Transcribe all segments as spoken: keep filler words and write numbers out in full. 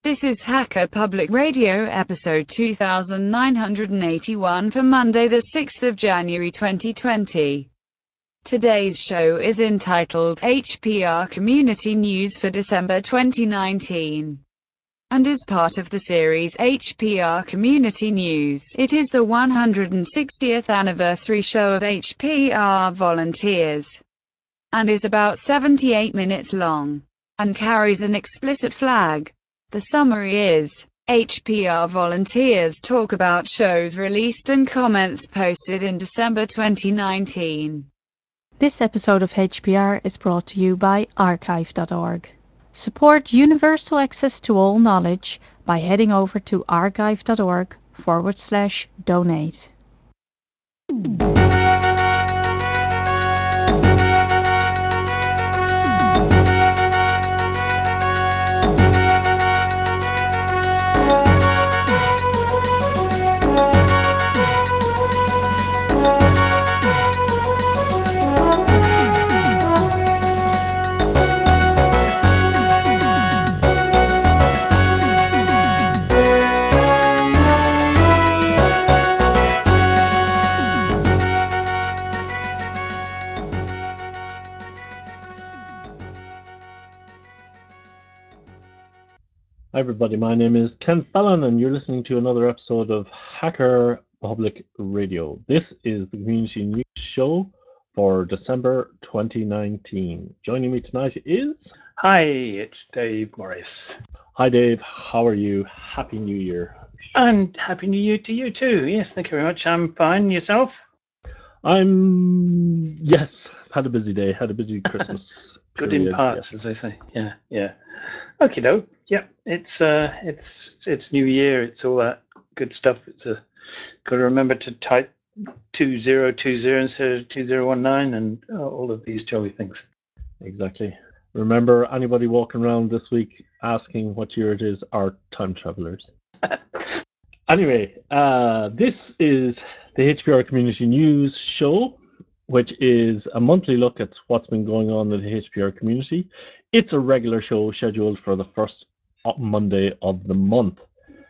This is Hacker Public Radio episode two thousand nine hundred eighty-one for Monday the sixth of January twenty twenty. Today's show is entitled H P R Community News for December twenty nineteen and is part of the series H P R Community News. It is the one hundred sixtieth anniversary show of H P R Volunteers and is about seventy-eight minutes long and carries an explicit flag. The summary is: H P R volunteers talk about shows released and comments posted in December twenty nineteen. This episode of H P R is brought to you by archive dot org. Support universal access to all knowledge by heading over to archive dot org forward slash donate. Hi everybody, my name is Ken Fallon and you're listening to another episode of Hacker Public Radio. This is the Community News Show for December twenty nineteen. Joining me tonight is... Hi, it's Dave Morris. Hi Dave, how are you? Happy New Year. And Happy New Year to you too. Yes, thank you very much. I'm fine. Yourself? I'm... yes, had a busy day, had a busy Christmas Good period, in parts, yes. as they say. Yeah, yeah. Okay, though. Yeah, it's uh, it's it's New Year. It's all that good stuff. It's a got to remember to type two zero two zero instead of two zero one nine, and uh, all of these jolly things. Exactly. Remember, anybody walking around this week asking what year it is are time travelers. Anyway, uh, this is the H P R Community News Show, which is a monthly look at what's been going on in the H P R community. It's a regular show scheduled for the first Monday of the month.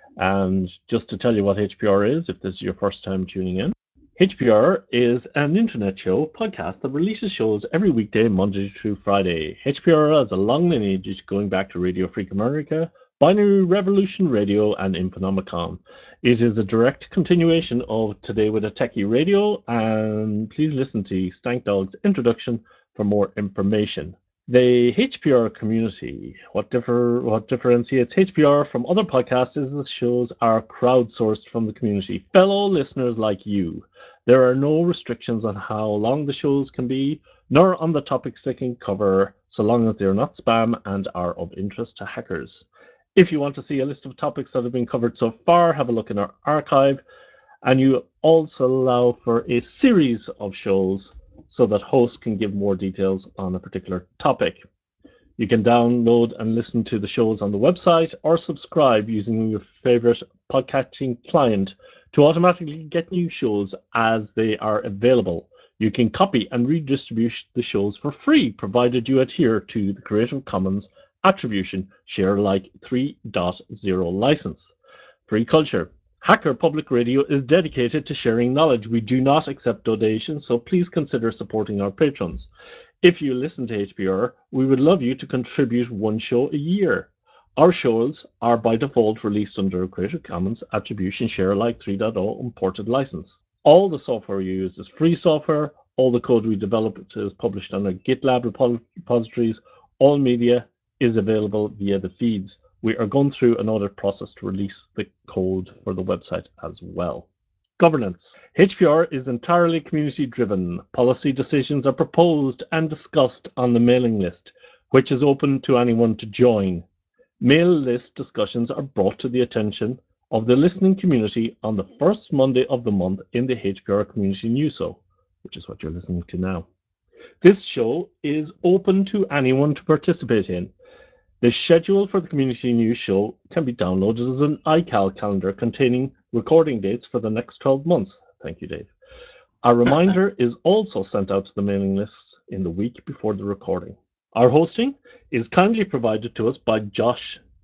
And just to tell you what H P R is, if this is your first time tuning in, H P R is an internet show podcast that releases shows every weekday, Monday through Friday. H P R has a long lineage going back to Radio Free America, Binary Revolution Radio, and Infonomicon. It is a direct continuation of Today with a Techie Radio, and please listen to Stank Dog's introduction for more information. The H P R community, what differ what differentiates H P R from other podcasts is the shows are crowdsourced from the community, fellow listeners like you. There are no restrictions on how long the shows can be, nor on the topics they can cover, so long as they are not spam and are of interest to hackers. If you want to see a list of topics that have been covered so far, have a look in our archive, and you also allow for a series of shows so that hosts can give more details on a particular topic. You can download and listen to the shows on the website or subscribe using your favorite podcasting client to automatically get new shows as they are available. You can copy and redistribute the shows for free, provided you adhere to the Creative Commons Attribution Share Alike three point oh license. Free culture. Hacker Public Radio is dedicated to sharing knowledge. We do not accept donations, so please consider supporting our patrons. If you listen to H P R, we would love you to contribute one show a year. Our shows are by default released under a Creative Commons Attribution Share Alike three point oh imported license. All the software you use is free software. All the code we develop is published on our GitLab repositories. All media is available via the feeds. We are going through an audit process to release the code for the website as well. Governance. H P R is entirely community-driven. Policy decisions are proposed and discussed on the mailing list, which is open to anyone to join. Mail list discussions are brought to the attention of the listening community on the first Monday of the month in the H P R Community News Show, which is what you're listening to now. This show is open to anyone to participate in. The schedule for the Community News Show can be downloaded as an iCal calendar containing recording dates for the next twelve months. Thank you, Dave. A reminder is also sent out to the mailing lists in the week before the recording. Our hosting is kindly provided to us by Josh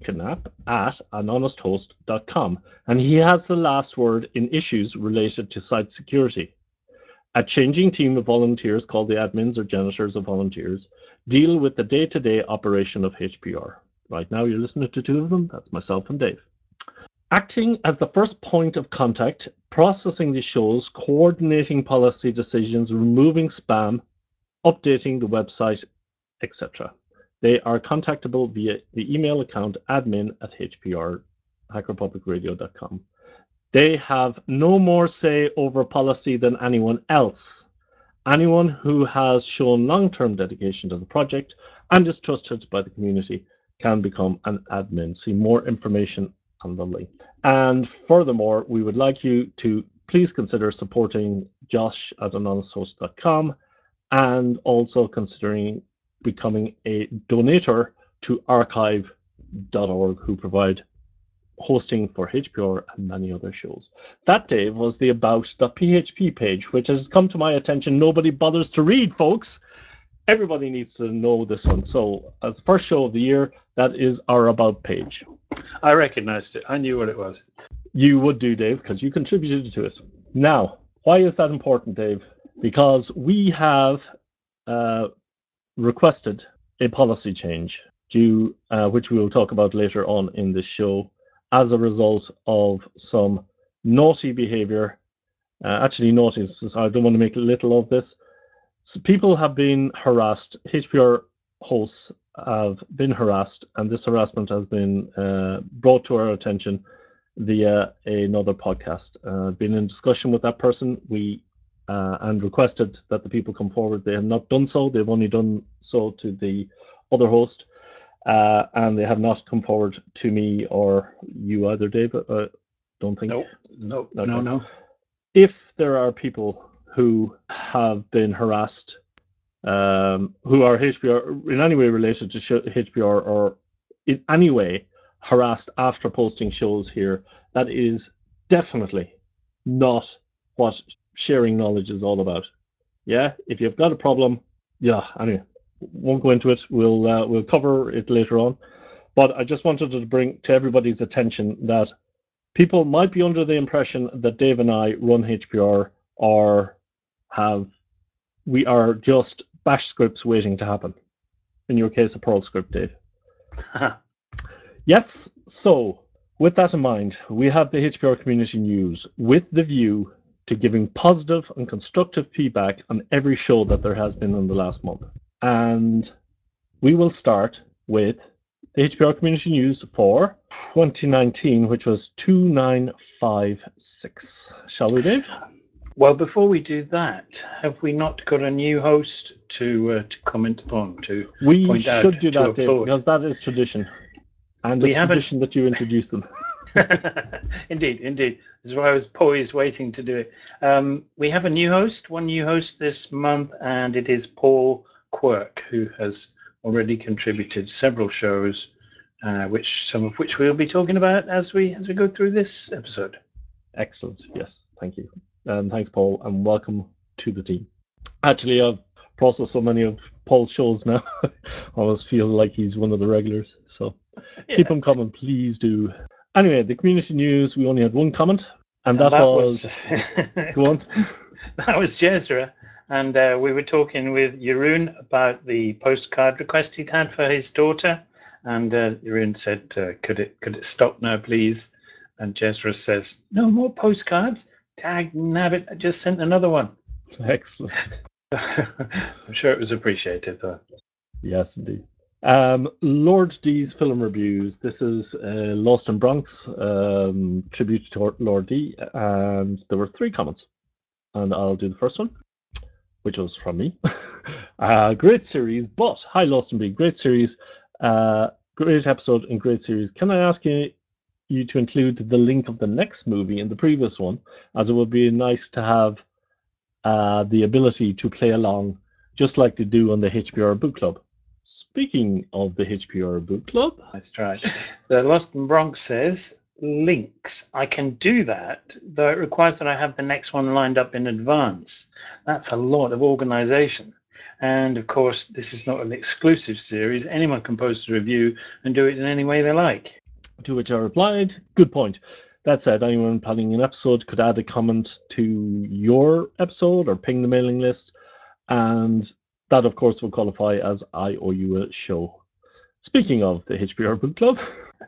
knapp at an honest host dot com, and he has the last word in issues related to site security. A changing team of volunteers called the admins or janitors of volunteers deal with the day-to-day operation of H P R. Right now you're listening to two of them. That's myself and Dave. Acting as the first point of contact, processing the shows, coordinating policy decisions, removing spam, updating the website, et cetera. They are contactable via the email account admin at h p r hacker public radio dot com. They have no more say over policy than anyone else. Anyone who has shown long-term dedication to the project and is trusted by the community can become an admin. See more information on the link. And furthermore, we would like you to please consider supporting Josh at an honest host dot com and also considering becoming a donator to archive dot org, who provide hosting for H P R and many other shows. That, Dave, was the about dot p h p page, which has come to my attention. Nobody bothers to read, folks. Everybody needs to know this one. So, as the first show of the year, that is our about page. I recognized it. I knew what it was. You would do, Dave, because you contributed to it. Now, why is that important, Dave? Because we have uh, requested a policy change, due, uh, which we will talk about later on in this show, as a result of some naughty behavior. Uh, actually, naughty, I don't want to make little of this. So people have been harassed. H P R hosts have been harassed, and this harassment has been uh, brought to our attention via another podcast. Uh, been in discussion with that person. We uh, and requested that the people come forward. They have not done so. They've only done so to the other host. Uh, and they have not come forward to me or you either, Dave. Uh, don't think. Nope. Nope. Okay. No, no. If there are people who have been harassed, um, who are H P R in any way related to H P R or in any way harassed after posting shows here, that is definitely not what sharing knowledge is all about. Yeah, if you've got a problem, yeah, anyway. Won't go into it. We'll uh, we'll cover it later on. But I just wanted to bring to everybody's attention that people might be under the impression that Dave and I run H P R or have we are just bash scripts waiting to happen. In your case, a Perl script, Dave. Yes. So with that in mind, we have the H P R community news with the view to giving positive and constructive feedback on every show that there has been in the last month. And we will start with the H P R Community News for twenty nineteen, which was two nine five six. Shall we, Dave? Well, before we do that, have we not got a new host to uh, to comment upon? To we point should out, do to that, Dave, applaud. because that is tradition. And We it's haven't- tradition that you introduce them. Indeed, indeed. This is why I was poised waiting to do it. Um, we have a new host, one new host this month, and it is Paul Quirk, who has already contributed several shows, uh, which some of which we'll be talking about as we as we go through this episode. Excellent. Yes, thank you. And thanks, Paul, and welcome to the team. Actually, I've processed so many of Paul's shows now. I almost feel like he's one of the regulars. So Yeah. keep them coming, please do. Anyway, the community news, we only had one comment, and, And that, that was... was Go on. that was Jezra, and uh, we were talking with Jeroen about the postcard request he'd had for his daughter, and uh, Jeroen said, uh, "Could it could it stop now, please?" And Jezra says, "No more postcards. Tag nabbit, I just sent another one." Excellent. I'm sure it was appreciated, though. Yes, indeed. Um, Lord D's film reviews. This is uh, Lost in Bronx, um, tribute to Lord D, and there were three comments, and I'll do the first one, which was from me. uh, great series, but hi Lost in B, great series, uh, great episode and great series. Can I ask you you to include the link of the next movie in the previous one, as it would be nice to have uh, the ability to play along, just like they do on the H P R Book Club. Speaking of the H P R Book Club, Let's try. So Lost in Bronx says, links. I can do that, though it requires that I have the next one lined up in advance. That's a lot of organization. And of course, this is not an exclusive series. Anyone can post a review and do it in any way they like. To which I replied, good point. That said, anyone planning an episode could add a comment to your episode or ping the mailing list, and that, of course, will qualify as I owe you a show. Speaking of the H P R Book Club.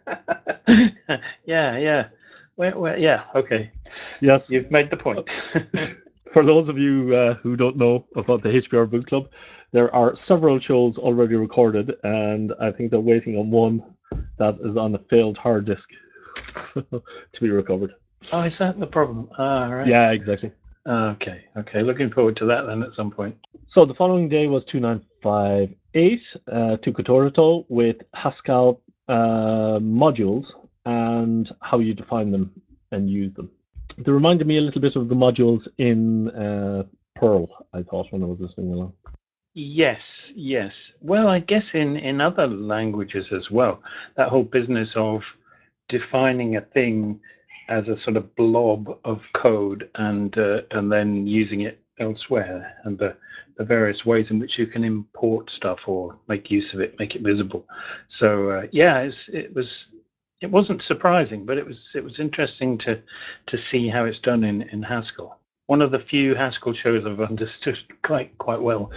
yeah, yeah. Where, where, yeah, okay. Yes. You've made the point. For those of you uh, who don't know about the H P R Book Club, there are several shows already recorded, and I think they're waiting on one that is on a failed hard disk so, to be recovered. Oh, is that the problem? Ah, right. Yeah, exactly. Okay, okay. Looking forward to that then at some point. So the following day was two nine five eight, uh, Tukatorito, with Haskell uh, modules and how you define them and use them. They reminded me a little bit of the modules in uh, Perl, I thought, when I was listening along. Yes, yes. Well, I guess in, in other languages as well, that whole business of defining a thing as a sort of blob of code and uh, and then using it elsewhere, and the, the various ways in which you can import stuff or make use of it, make it visible. So uh, yeah, it's, it was it wasn't surprising, but it was it was interesting to to see how it's done in, in Haskell. One of the few Haskell shows I've understood quite quite well.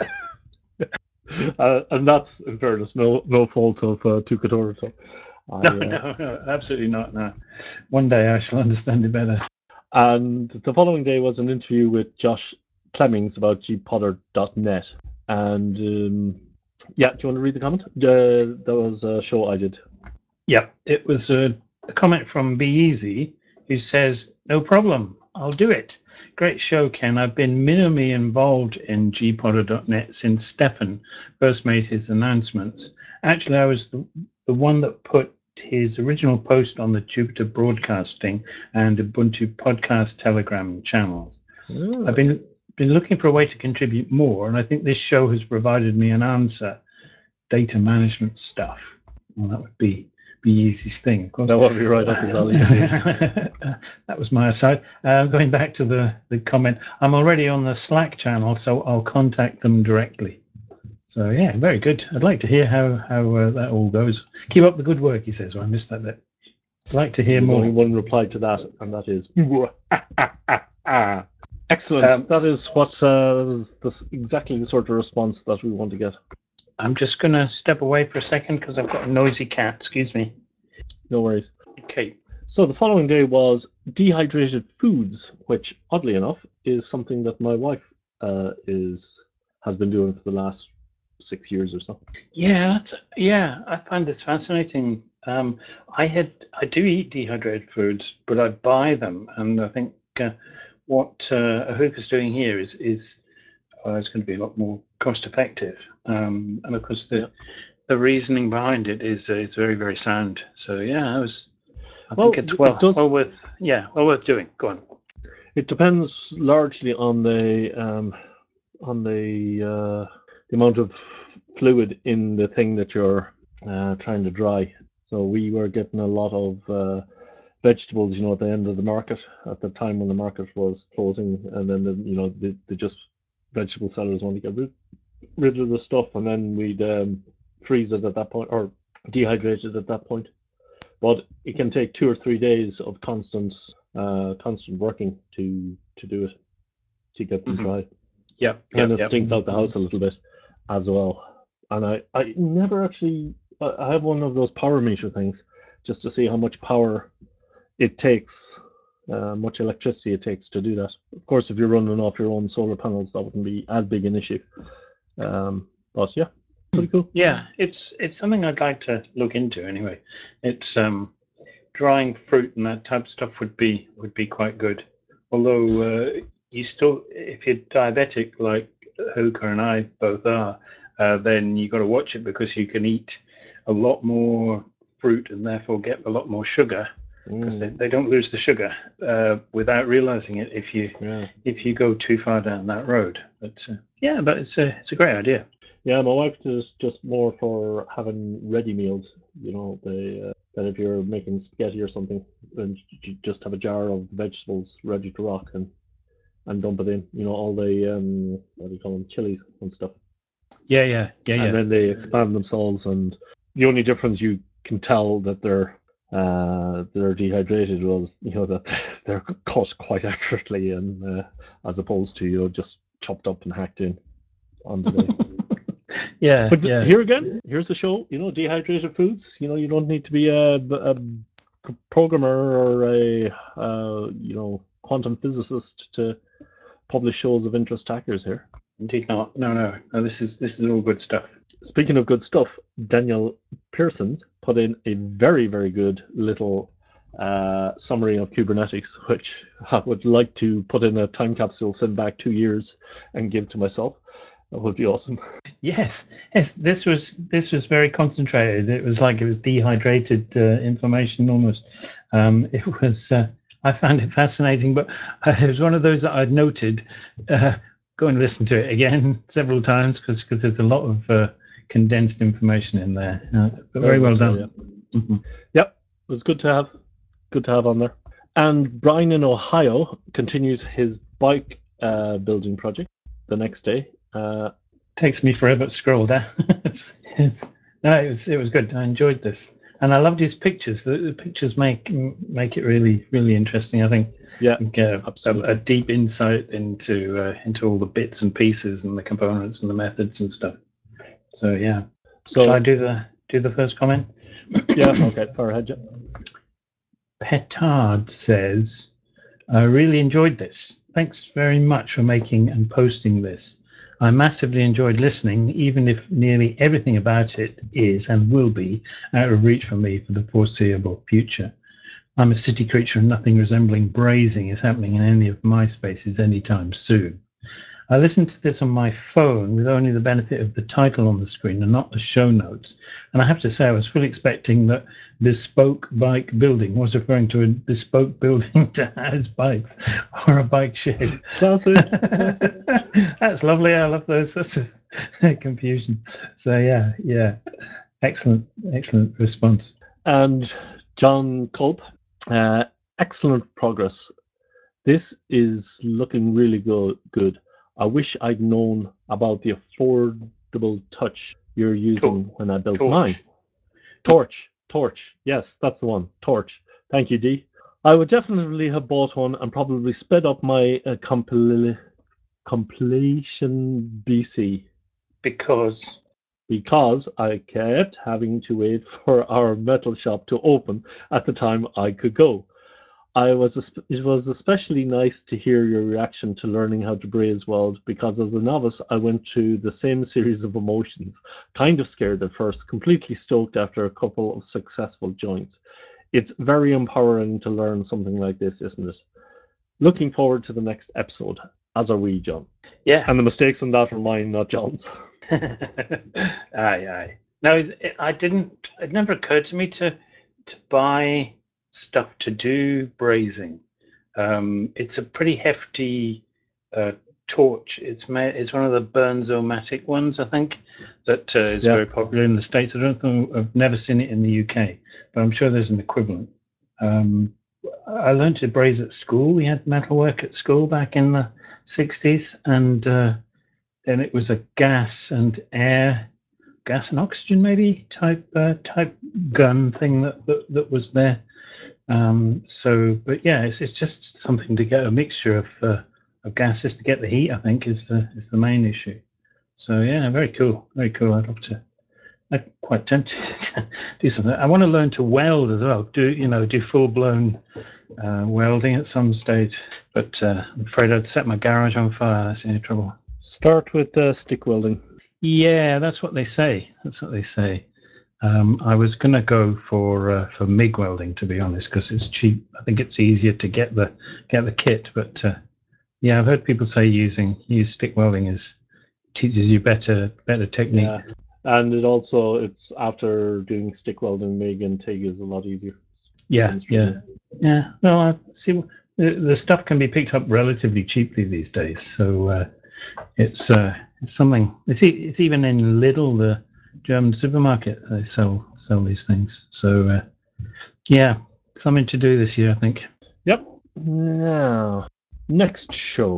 uh, and that's, in fairness, no no fault of uh, Tukatorito. No, uh, no, no, absolutely not. No, one day I shall understand it better. And the following day was an interview with Josh Clemmings about g potter dot net. And um, yeah, do you want to read the comment? Uh, that was a show I did. Yeah, it was a, a comment from Be Easy, who says, "No problem, I'll do it. Great show, Ken. I've been minimally involved in g potter dot net since Stefan first made his announcements. Actually, I was the, the one that put his original post on the Jupiter Broadcasting and Ubuntu Podcast Telegram channels. Oh. I've been been looking for a way to contribute more, and I think this show has provided me an answer. Data management stuff. Well, that would be Be Easy's thing, of course. That would be right up his alley. That was my aside. Uh, going back to the, the comment, I'm already on the Slack channel, so I'll contact them directly. So yeah, very good. I'd like to hear how how uh, that all goes. Keep up the good work, he says. Well, I missed that bit. I'd like to hear There's more. only one reply to that, and that is excellent. Um, that is what uh, is this, exactly the sort of response that we want to get. I'm just going to step away for a second because I've got a noisy cat. Excuse me. No worries. Okay. So the following day was dehydrated foods, which, oddly enough, is something that my wife uh, is has been doing for the last six years or so. Yeah, yeah, I find this fascinating. Um, I had I do eat dehydrated foods, but I buy them, and I think uh, what uh, Ahuka's doing here is is uh, it's going to be a lot more cost effective, um, and of course the yeah. the reasoning behind it is uh, is very very sound. So yeah, I was I well, think it's well it does, well worth yeah well worth doing. Go on. It depends largely on the um, on the uh, the amount of fluid in the thing that you're uh, trying to dry. So we were getting a lot of uh, vegetables, you know, at the end of the market at the time when the market was closing, and then the, you know the, the just vegetable sellers want to get rid, rid of the stuff, and then we'd um, freeze it at that point or dehydrate it at that point. But it can take two or three days of constant uh, constant working to to do it to get them mm-hmm. dry. Yeah, and yep, it yep. stinks out the house a little bit as well. And I, I never actually, I have one of those power meter things just to see how much power it takes, uh, much electricity it takes to do that. Of course, if you're running off your own solar panels, that wouldn't be as big an issue. Um, but yeah, pretty cool. Yeah, it's it's something I'd like to look into anyway. It's um, drying fruit and that type of stuff would be would be quite good. Although uh, you still, if you're diabetic like Hoka and I both are, uh, then you got to watch it because you can eat a lot more fruit and therefore get a lot more sugar because mm. they, they don't lose the sugar uh, without realizing it if you yeah. if you go too far down that road. But uh, yeah, but it's a it's a great idea. Yeah, my wife is just more for having ready meals. You know, they uh, that if you're making spaghetti or something, then you just have a jar of vegetables ready to rock, and and dump it in. You know, all the um, what do you call them, chilies and stuff. Yeah, yeah, yeah, and yeah. then they expand themselves, and the only difference you can tell that they're uh, they're dehydrated was, you know, that they're cut quite accurately, and uh, as opposed to, you know, just chopped up and hacked in on the day. Yeah, But yeah. here again, here's the show. You know, dehydrated foods. You know, you don't need to be a, a programmer or a uh, you know, quantum physicist to publish shows of interest hackers here. Indeed not. No, no, no. This is this is all good stuff. Speaking of good stuff, Daniel Pearson put in a very, very good little uh, summary of Kubernetes, which I would like to put in a time capsule, send back two years, and give to myself. That would be awesome. Yes, yes. This was this was very concentrated. It was like it was dehydrated uh, information almost. Um, it was. Uh, I found it fascinating, but uh, it was one of those that I'd noted. Uh, go and listen to it again several times because because there's a lot of uh, condensed information in there. Uh, but very, very well done. Yeah. Mm-hmm. Yep, it was good to have. Good to have on there. And Brian in Ohio continues his bike uh, building project the next day. Uh, Takes me forever to scroll down. it's, it's, no, it was it was good. I enjoyed this, and I loved his pictures. The, the pictures make make it really really interesting. I think. Yeah, uh, a, a deep insight into uh, into all the bits and pieces and the components and the methods and stuff. So yeah. So shall I do the do the first comment? Yeah. Okay. Far ahead. Yeah. Petard says, "I really enjoyed this. Thanks very much for making and posting this. I massively enjoyed listening, even if nearly everything about it is and will be out of reach for me for the foreseeable future. I'm a city creature and nothing resembling brazing is happening in any of my spaces anytime soon. I listened to this on my phone with only the benefit of the title on the screen and not the show notes. And I have to say, I was fully expecting that bespoke bike building was referring to a bespoke building to house bikes or a bike shed. Classic. Classic. That's lovely. I love those sorts of confusion. So yeah, yeah. Excellent, excellent response. And John Culp, uh, excellent progress. This is looking really good. Good. I wish I'd known about the affordable touch you're using Tor- when I built Torch. mine. Torch. Torch. Yes, that's the one. Torch. Thank you, D. I would definitely have bought one and probably sped up my uh, compl- completion B C. Because? Because I kept having to wait for our metal shop to open at the time I could go. I was it was especially nice to hear your reaction to learning how to braze weld, because as a novice I went through the same series of emotions. Kind of scared at first, completely stoked after a couple of successful joints. It's very empowering to learn something like this, isn't it? Looking forward to the next episode, as are we, John. Yeah. And the mistakes in that are mine, not John's. aye, aye. No, it, it, I didn't. It never occurred to me to to buy stuff to do brazing. Um, it's a pretty hefty uh, torch. It's ma- it's one of the Bernzomatic ones, I think, that uh, is yeah. very popular in the States. I don't think I've never seen it in the U K, but I'm sure there's an equivalent. Um, I learned to braze at school. We had metalwork at school back in the sixties, and uh, then it was a gas and air, gas and oxygen maybe type uh, type gun thing that that, that was there. Um, so, but yeah, it's it's just something to get a mixture of uh, of gases to get the heat. I think is the is the main issue. So yeah, very cool, very cool. I'd love to. I'm quite tempted to do something. I want to learn to weld as well. Do you know? Do full blown uh, welding at some stage. But uh, I'm afraid I'd set my garage on fire. That's any trouble. Start with uh, stick welding. Yeah, that's what they say. That's what they say. Um, I was going to go for uh, for M I G welding, to be honest, because it's cheap. I think it's easier to get the get the kit. But uh, yeah, I've heard people say using use stick welding is teaches you better better technique. Yeah. And it also it's after doing stick welding, M I G and TIG is a lot easier. Yeah, yeah, yeah. Well, I see the, the stuff can be picked up relatively cheaply these days, so uh, it's uh, it's something. It's it's even in Lidl, the German supermarket, they sell sell these things. So uh, yeah, something to do this year, I think. Yep. Now, next show.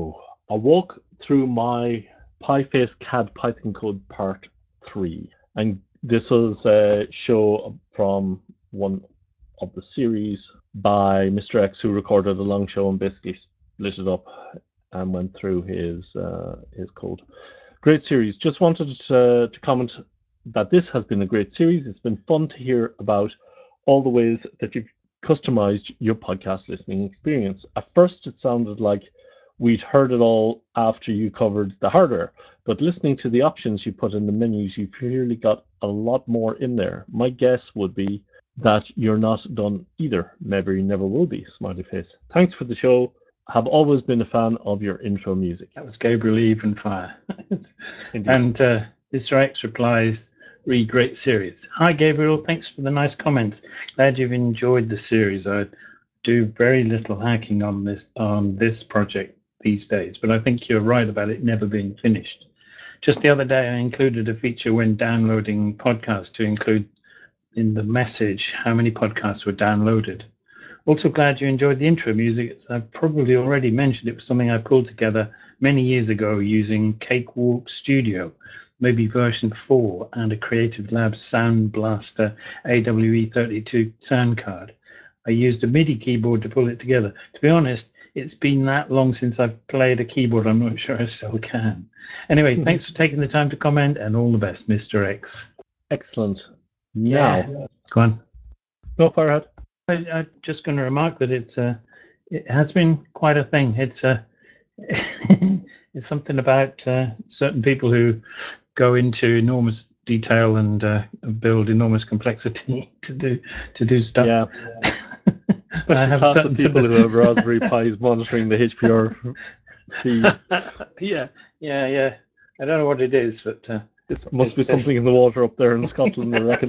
I walk through my PieFace C A D Python code part three, and this was a show from one of the series by Mister X, who recorded a long show and basically split it up and went through his uh, his code. Great series. Just wanted to, to comment that this has been a great series. It's been fun to hear about all the ways that you've customized your podcast listening experience. At first, it sounded like we'd heard it all after you covered the hardware, but listening to the options you put in the menus, you've clearly got a lot more in there. My guess would be that you're not done either. Maybe you never will be, smiley face. Thanks for the show. Have always been a fan of your intro music. That was Gabriel Evenfire. Indeed. And uh, Mister X replies, "Re great series. Hi, Gabriel. Thanks for the nice comments. Glad you've enjoyed the series. I do very little hacking on this on this project these days, but I think you're right about it never being finished. Just the other day, I included a feature when downloading podcasts to include in the message how many podcasts were downloaded. Also glad you enjoyed the intro music. As I've probably already mentioned, it was something I pulled together many years ago using Cakewalk Studio, maybe version four, and a Creative Labs Sound Blaster A W E thirty-two sound card. I used a MIDI keyboard to pull it together. To be honest, it's been that long since I've played a keyboard, I'm not sure I still can. Anyway, thanks for taking the time to comment, and all the best, Mister X. Excellent. Now, Yeah. Go on. no, far ahead. I, I'm just going to remark that it's uh, it has been quite a thing. It's uh, it's something about uh, certain people who go into enormous detail and uh, build enormous complexity to do to do stuff. Yeah. I Special have class certain of people sympathy. who have Raspberry Pis monitoring the H P R feed. yeah, yeah, yeah. I don't know what it is, but uh, This must It's- be something it's- in the water up there in Scotland, I reckon.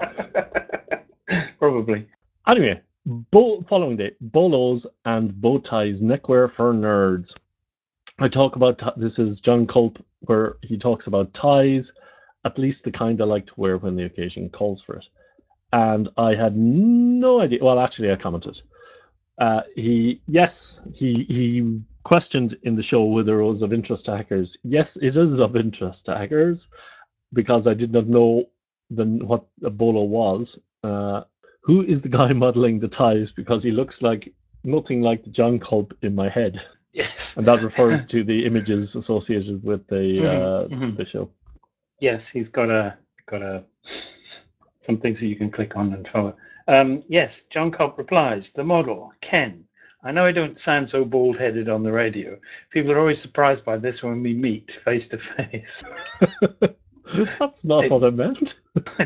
probably. Anyway, bo- following day, bolos and bow ties, neckwear for nerds. I talk about t- this is John Culp, where he talks about ties, at least the kind I like to wear when the occasion calls for it. And I had no idea. Well, actually, I commented. Uh, he yes, he he questioned in the show whether it was of interest to hackers. Yes, it is of interest to hackers because I did not know the, what a bolo was. Uh, who is the guy modeling the ties? Because he looks like nothing like the John Culp in my head, Yes. and that refers to the images associated with the uh, Mhm, mhm. the show. Yes, he's got a got a some things that you can click on and follow. Um, yes, John Culp replies, the model, Ken. I know I don't sound so bald-headed on the radio. People are always surprised by this when we meet face to face. That's not It- what I meant.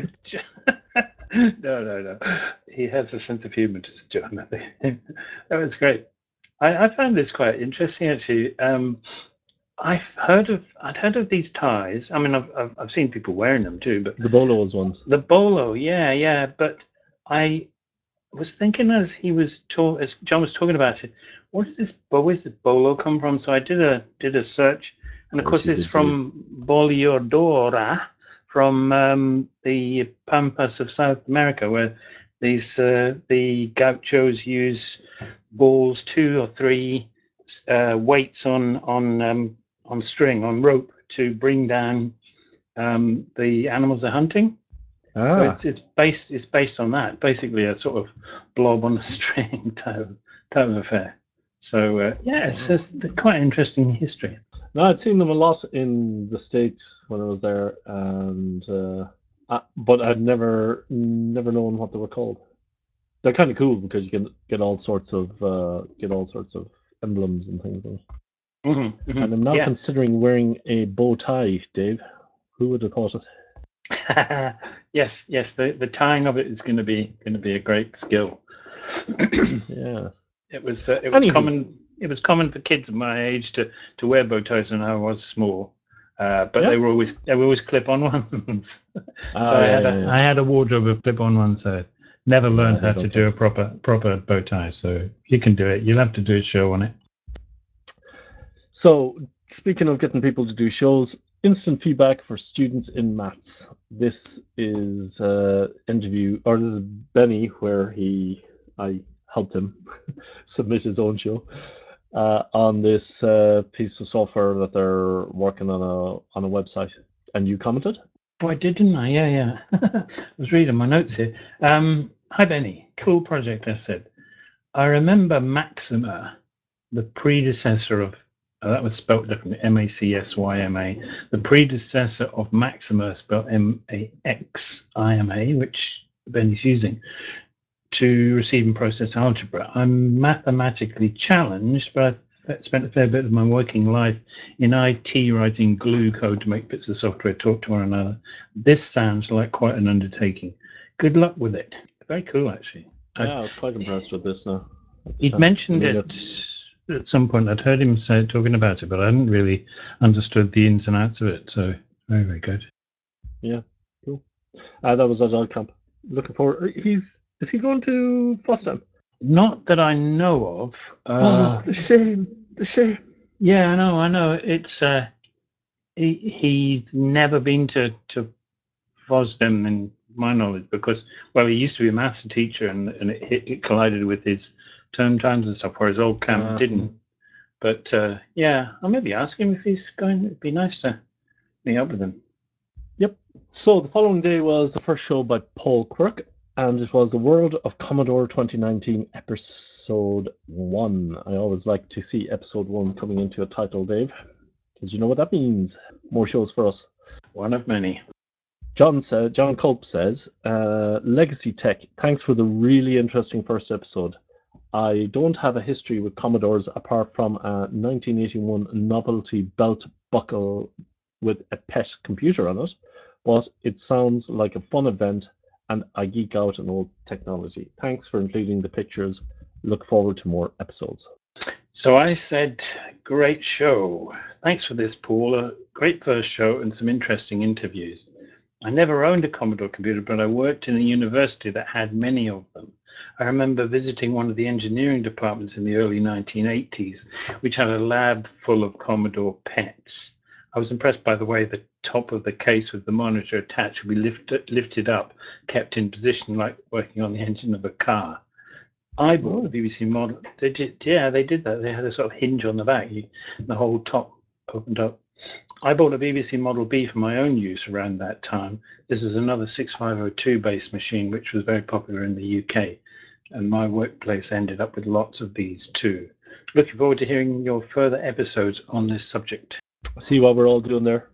no, no, no. He has a sense of humor, just John. That was great. I, I found this quite interesting, actually. Um, I've heard of I'd heard of these ties. I mean, I've, I've I've seen people wearing them too, but The bolos ones. the bolo, yeah, yeah. But I was thinking as he was talk as John was talking about it, where does this where does this bolo come from? So I did a did a search, and of Of course course you it's did, from Boliodora, from um, the pampas of South America, where these uh, the gauchos use balls, two or three uh, weights on on um, on string on rope to bring down um, the animals they're hunting. Ah, So it's it's based it's based on that, basically a sort of blob on a string type type of affair. So uh, yeah, it's just quite interesting history. no, I'd seen them a lot in the States when I was there, and uh, uh, but I'd never never known what they were called. They're kind of cool because you can get all sorts of uh, get all sorts of emblems and things. On it. Mm-hmm, mm-hmm. And I'm now Yeah. considering wearing a bow tie, Dave. Who would have thought it? yes, yes. The, the tying of it is going to be going to be a great skill. Yeah. It was uh, it was Anywho. common it was common for kids of my age to, to wear bow ties when I was small, uh, but Yeah. they were always they were always clip on ones. Ah, so I yeah, had yeah, a yeah. I had a wardrobe of clip on ones. So never learned they how don't to do a count. proper proper bow tie. So you can do it. You'll have to do a show on it. So, speaking of getting people to do shows, instant feedback for students in maths. This is uh, interview, or this is Benny, where he I helped him submit his own show. uh, on this uh, piece of software that they're working on a on a website, and you commented. Oh, I did, didn't I? Yeah, yeah. I was reading my notes here. Um, hi, Benny. Cool project, I said. I remember Maxima, the predecessor of, uh, that was spelled differently, M A C S Y M A, the predecessor of Maxima, spelled M A X I M A, which Benny's using, to receive and process algebra. I'm mathematically challenged, but I've spent a fair bit of my working life in I T writing glue code to make bits of software talk to one another. This sounds like quite an undertaking. Good luck with it. Very cool, actually. Yeah, I was quite impressed with this now. He'd mentioned I mean, it it's- at some point. I'd heard him say talking about it, but I hadn't really understood the ins and outs of it. So very, very good. Yeah, cool. Uh, that was at Camp. Looking forward. He's is he going to Fosdem? Not that I know of. Uh, Oh, the shame! The shame! yeah, I know, I know. It's uh, he, he's never been to to Fosdem, in my knowledge, because well, he used to be a maths teacher, and and it, hit, it collided with his term times and stuff, whereas old camp Uh, didn't. But uh, yeah, I'll maybe ask him if he's going. It'd be nice to meet up with him. Yep. So the following day was the first show by Paul Quirk, and it was the World of Commodore twenty nineteen episode one. I always like to see episode one coming into a title, Dave. Did you know what that means? More shows for us. One of many. John said, John Culp says, uh, Legacy Tech, thanks for the really interesting first episode. I don't have a history with Commodores apart from a nineteen eighty-one novelty belt buckle with a pet computer on it, but it sounds like a fun event and I geek out on old technology. Thanks for including the pictures. Look forward to more episodes. So I said, great show. Thanks for this, Paul. A great first show and some interesting interviews. I never owned a Commodore computer, but I worked in a university that had many of them. I remember visiting one of the engineering departments in the early nineteen eighties, which had a lab full of Commodore pets. I was impressed by the way the top of the case with the monitor attached would be lifted, lifted up, kept in position like working on the engine of a car. I bought Oh. a B B C model. They did, yeah, they did that. They had a sort of hinge on the back. You, the whole top opened up. I bought a B B C Model B for my own use around that time. This is another sixty-five oh two based machine, which was very popular in the U K. And my workplace ended up with lots of these too. Looking forward to hearing your further episodes on this subject. See what we're all doing there?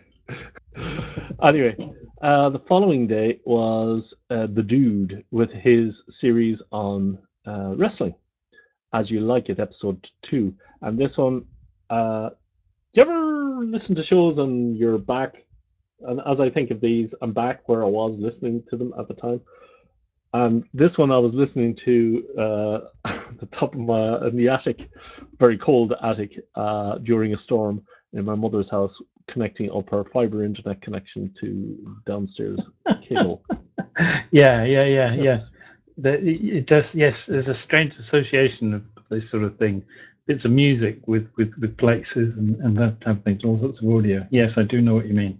Anyway, uh, the following day was uh, The Dude with his series on uh, wrestling, As You Like It, episode two. And this one, uh, you ever listen to shows and you're back? And as I think of these, I'm back where I was listening to them at the time. And this one I was listening to uh, at the top of my, in the attic, very cold attic, uh, during a storm in my mother's house, connecting up her fiber internet connection to downstairs cable. yeah, yeah, yeah, Yes. yeah. The, it does. Yes, there's a strange association of this sort of thing. Bits of music with with, with places and, and that type of thing. All sorts of audio. Yes, I do know what you mean.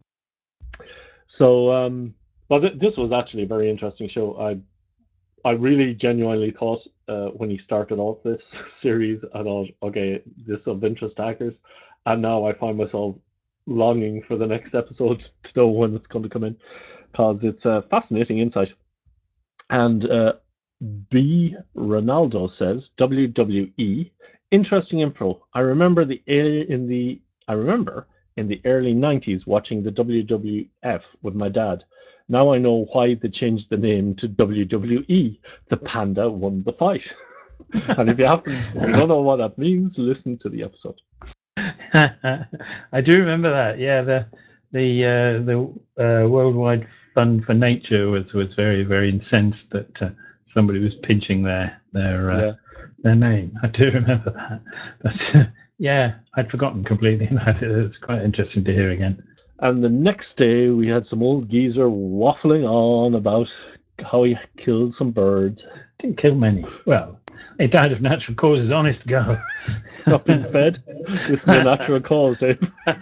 So, um, well, th- this was actually a very interesting show. I I really genuinely thought uh, when he started off this series, I thought, okay, this is of interest to hackers. And now I find myself longing for the next episode to know when it's going to come in, because it's a fascinating insight. And uh, B. Ronaldo says, W W E, interesting info. I remember the in the I remember in the early nineties watching the W W F with my dad. Now I know why they changed the name to W W E. The panda won the fight. And if you haven't, if you don't know what that means, listen to the episode. I do remember that. Yeah, the the uh, the uh, Worldwide Fund for Nature was, was very very incensed that uh, somebody was pinching their their uh, Yeah. their name. I do remember that. But uh, yeah, I'd forgotten completely about it. It's quite interesting to hear again. And the next day, we had some old geezer waffling on about how he killed some birds. Didn't kill many. Well, they died of natural causes. Honest to God. Not being fed. This is a natural cause, Dave.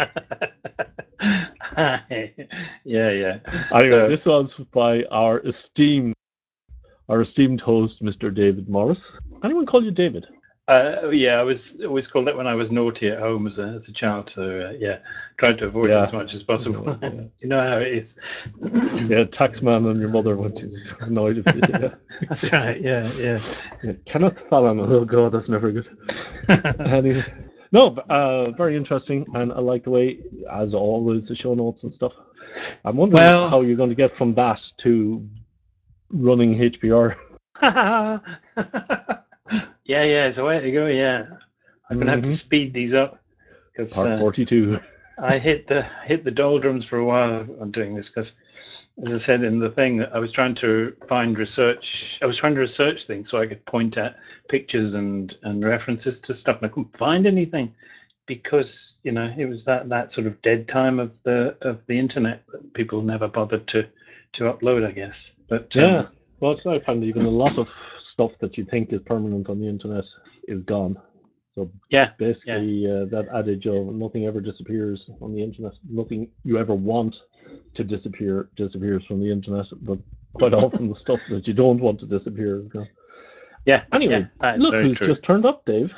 yeah, yeah. Anyway, So- this was by our esteemed, our esteemed host, Mister David Morris. Anyone call you David? Uh, yeah, I was always called it when I was naughty at home as a as a child. So uh, yeah, tried to avoid Yeah. it as much as possible. Yeah, yeah. You know how it is. Yeah, taxman on your mother when she's annoyed with you. Yeah. That's right. Yeah, yeah. Yeah, cannot fall on. Oh god, that's never good. Anyway, no, but, uh, very interesting, and I like the way, as always, the show notes and stuff. I'm wondering Well- how you're going to get from that to running H P R. yeah, yeah, it's a way to go. Yeah, I'm gonna have to Mhm. speed these up because Part uh, forty-two. I hit the hit the doldrums for a while on doing this because, as I said in the thing, I was trying to find research. I was trying to research things so I could point at pictures and and references to stuff, and I couldn't find anything because you know it was that that sort of dead time of the of the internet that people never bothered to to upload, I guess. But um, Yeah. Well, I find even a lot of stuff that you think is permanent on the internet is gone. So yeah, basically, uh, that adage of nothing ever disappears on the internet, nothing you ever want to disappear disappears from the internet, but quite often the stuff that you don't want to disappear is gone. yeah. Anyway, yeah, that's look very who's true. just turned up, Dave.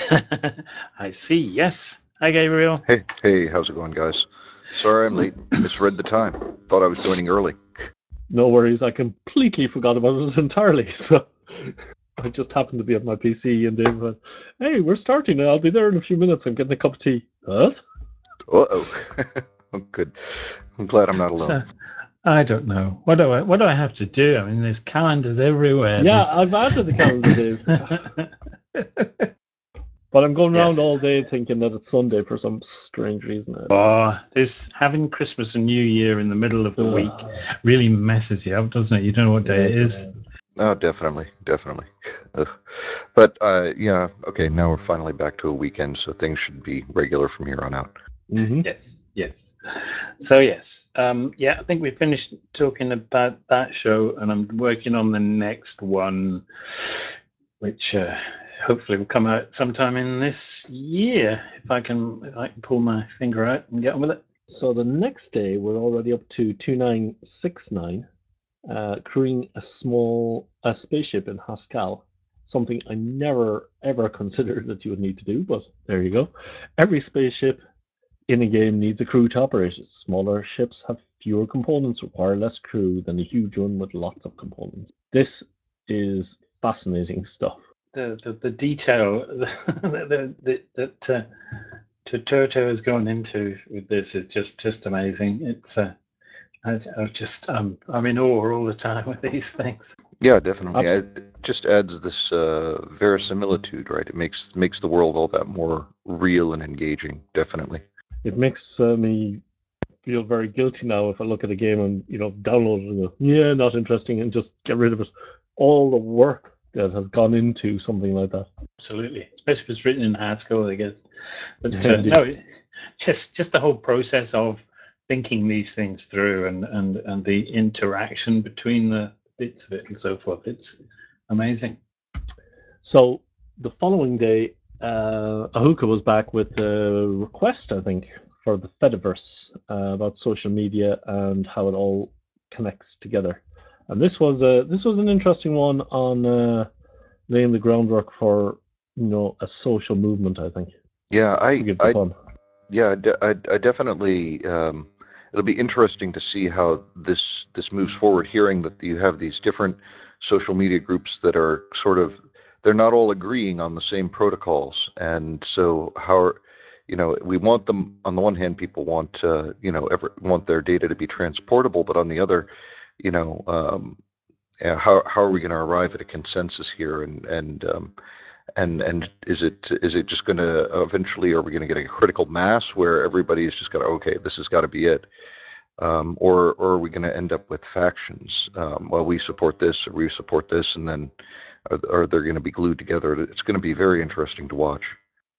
I see. Yes. Hi, Gabriel. Hey, hey, how's it going, guys? Sorry I'm late. Misread the time. Thought I was joining early. No worries, I completely forgot about it entirely. So I just happened to be at my P C and Dave went, "Hey, we're starting now. I'll be there in a few minutes. I'm getting a cup of tea." What? Uh-oh. Oh, good. I'm glad I'm not alone. So, I don't know. What do I what do I have to do? I mean, there's calendars everywhere. Yeah, There's- I've added the calendar, Dave. But I'm going around Yes. all day thinking that it's Sunday for some strange reason. Oh, this having Christmas and New Year in the middle of the Ugh. week really messes you up, doesn't it? You don't know what day Yeah, it it is. Oh, definitely, definitely. Ugh. But, uh, yeah, okay, now we're finally back to a weekend, so things should be regular from here on out. Mm-hmm. Yes, yes. So yes, um, yeah, I think we finished talking about that show, and I'm working on the next one, which uh, hopefully will come out sometime in this year if I can if I can pull my finger out and get on with it. So the next day, we're already up to two nine six nine, uh, crewing a small a spaceship in Haskell. Something I never ever considered that you would need to do, but there you go. Every spaceship in a game needs a crew to operate it. Smaller ships have fewer components, require less crew than a huge one with lots of components. This is fascinating stuff. The the, the detail that the, that uh, Tuturto has gone into with this is just just amazing. It's uh, I, I just um, I'm in awe all the time with these things. Yeah, definitely. Abs- It just adds this uh, verisimilitude, right? It makes makes the world all that more real and engaging, definitely. It makes uh, me feel very guilty now if I look at a game and you know download it and go, yeah, not interesting, and just get rid of it. All the work that has gone into something like that. Absolutely, especially if it's written in Haskell, I guess. But Yeah, uh, indeed. no, just just the whole process of thinking these things through and and and the interaction between the bits of it and so forth. It's amazing. So the following day, uh, Ahuka was back with a request, I think, for the Fediverse uh, about social media and how it all connects together. And this was a this was an interesting one on uh, laying the groundwork for you know a social movement. I think. Yeah, I, Forgive the I, pun. yeah, de- I, I definitely. Um, it'll be interesting to see how this this moves forward. Hearing that you have these different social media groups that are sort of, they're not all agreeing on the same protocols, and so how, are- you know, we want them on the one hand, people want uh, you know, ever want their data to be transportable, but on the other, you know, um, yeah, how how are we going to arrive at a consensus here, and and um, and and is it is it just going to eventually, are we going to get a critical mass where everybody's just got to, okay, this has got to be it, um, or or are we going to end up with factions? Um, well, we support this, or we support this, and then are, are they going to be glued together? It's going to be very interesting to watch.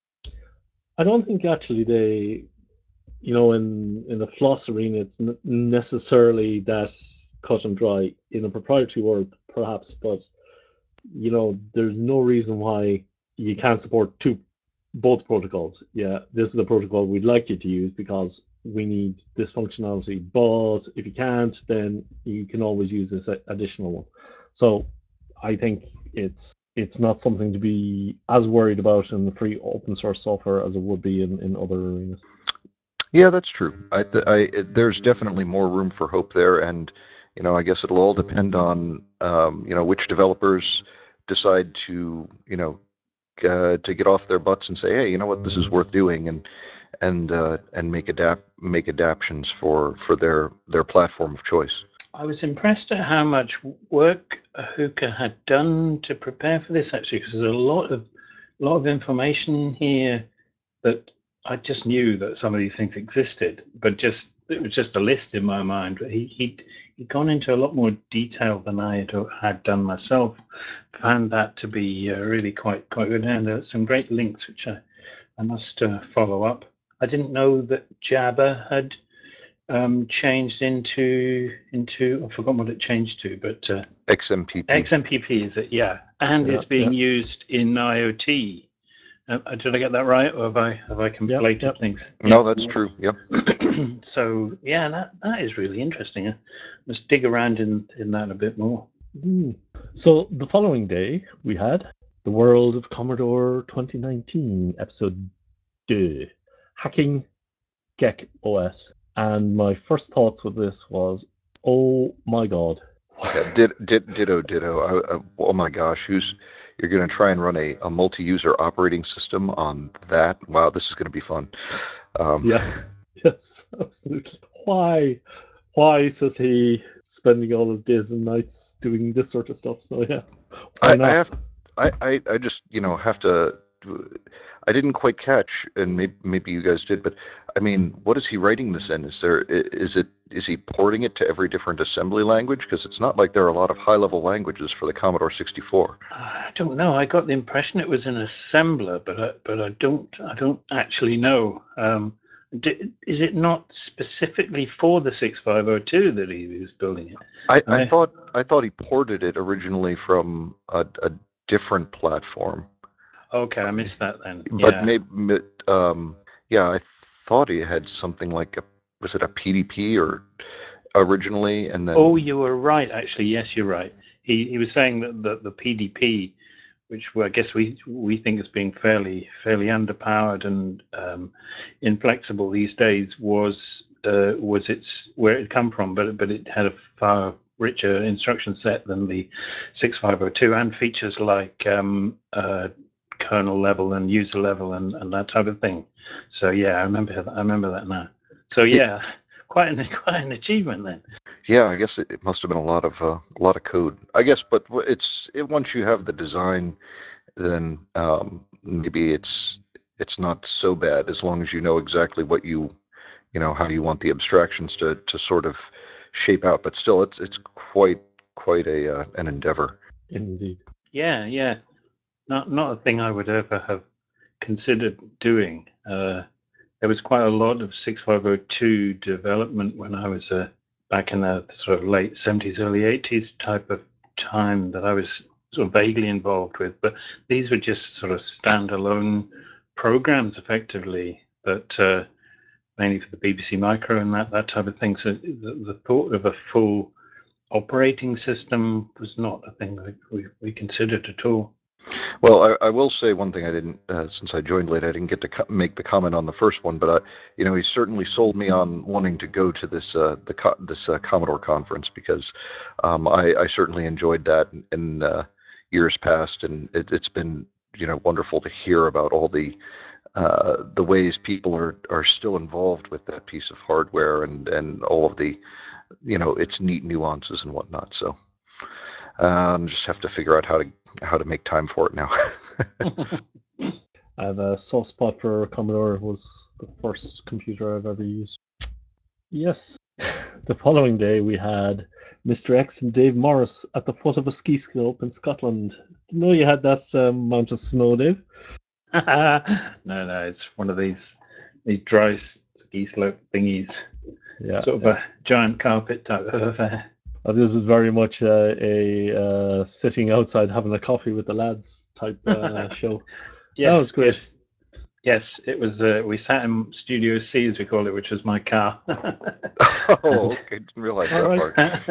I don't think actually they, you know, in in the floss arena, it's n- necessarily that cut and dry. In a proprietary world, perhaps, but you know, there's no reason why you can't support two both protocols. Yeah, this is the protocol we'd like you to use because we need this functionality. But if you can't, then you can always use this additional one. So I think it's it's not something to be as worried about in the free open source software as it would be in, in other arenas. Yeah, that's true. I, th- I it, there's definitely more room for hope there, and you know, I guess it'll all depend on um, you know which developers decide to you know uh, to get off their butts and say, hey, you know what, this is worth doing, and and uh, and make adapt make adaptions for for their their platform of choice. I was impressed at how much work Hookah had done to prepare for this, actually, because there's a lot of lot of information here that I just knew that some of these things existed, but just it was just a list in my mind. But he he'd, he'd gone into a lot more detail than I had, had done myself. Found that to be uh, really quite quite good, and uh, some great links which I I must uh, follow up. I didn't know that Jabber had um, changed into into I've forgotten what it changed to, but uh, X M P P. X M P P is it? Yeah, and Yeah, is being yeah. used in IoT. Uh, did I get that right, or have I have I conflated yep. things? No, that's true. Yep. So yeah, that that is really interesting. I must dig around in in that a bit more. Mm. So the following day we had the World of Commodore twenty nineteen episode two, Hacking Geck O S, and my first thoughts with this was, oh my god. Yeah, did, did, ditto, ditto. I, I, oh my gosh, who's you're going to try and run a, a multi-user operating system on that? Wow, this is going to be fun. Um, Yes, yes, absolutely. Why? Why says he spending all his days and nights doing this sort of stuff? So yeah, why I, I not? have, I, I, I just you know have to. I didn't quite catch, and maybe maybe you guys did, but I mean, what is he writing this in? Is there i- is it is he porting it to every different assembly language? Because it's not like there are a lot of high-level languages for the Commodore sixty-four. I don't know. I got the impression it was an assembler, but I, but I don't I don't actually know. Um, di- is it not specifically for the sixty-five oh two that he was building it? I, I I, thought I thought he ported it originally from a, a different platform, okay, I missed that then. but Yeah. maybe um, yeah, I thought he had something like a was it a P D P or originally, and Oh, then you were right. Actually, yes, you're right. He he was saying that the, the P D P, which I guess we we think is being fairly fairly underpowered and um, inflexible these days, was uh, was its where it come from, but but it had a far richer instruction set than the sixty-five oh two, and features like um, uh, kernel level and user level and, and that type of thing. So yeah, I remember I remember that now. So y- yeah, quite an quite an achievement then. yeah, I guess it, it must have been a lot of uh, a lot of code. I guess, but w- it's it, once you have the design, then um, maybe it's it's not so bad as long as you know exactly what you you know how you want the abstractions to to sort of shape out. But still, it's it's quite quite a uh, an endeavor. Indeed. Yeah, yeah. Not not a thing I would ever have considered doing. Uh, there was quite a lot of sixty-five oh two development when I was uh, back in the sort of late seventies, early eighties type of time that I was sort of vaguely involved with. But these were just sort of standalone programs, effectively, but uh, mainly for the B B C Micro and that that type of thing. So the, the thought of a full operating system was not a thing that we, we considered at all. Well, I, I will say one thing. I didn't uh, since I joined late. I didn't get to co- make the comment on the first one, but I, you know, he certainly sold me on wanting to go to this uh, the co- this uh, Commodore conference because um, I, I certainly enjoyed that in, in uh, years past, and it, it's been you know wonderful to hear about all the uh, the ways people are are still involved with that piece of hardware and and all of the you know its neat nuances and whatnot. So um, just have to figure out how to how to make time for it now. I have a soft spot for Commodore. It was the first computer I've ever used. Yes. The following day we had Mister X and Dave Morris at the foot of a ski slope in Scotland. Didn't know you had that um, amount of snow, Dave. no, no, it's one of these these dry ski slope thingies, Yeah. sort of yeah. a giant carpet type of affair. Uh, this is very much uh, a uh, sitting outside having a coffee with the lads type uh, show. That was Yes, great. yes, yes. It was. Uh, we sat in Studio C, as we call it, which was my car. Oh, okay. Didn't realize All that right. part.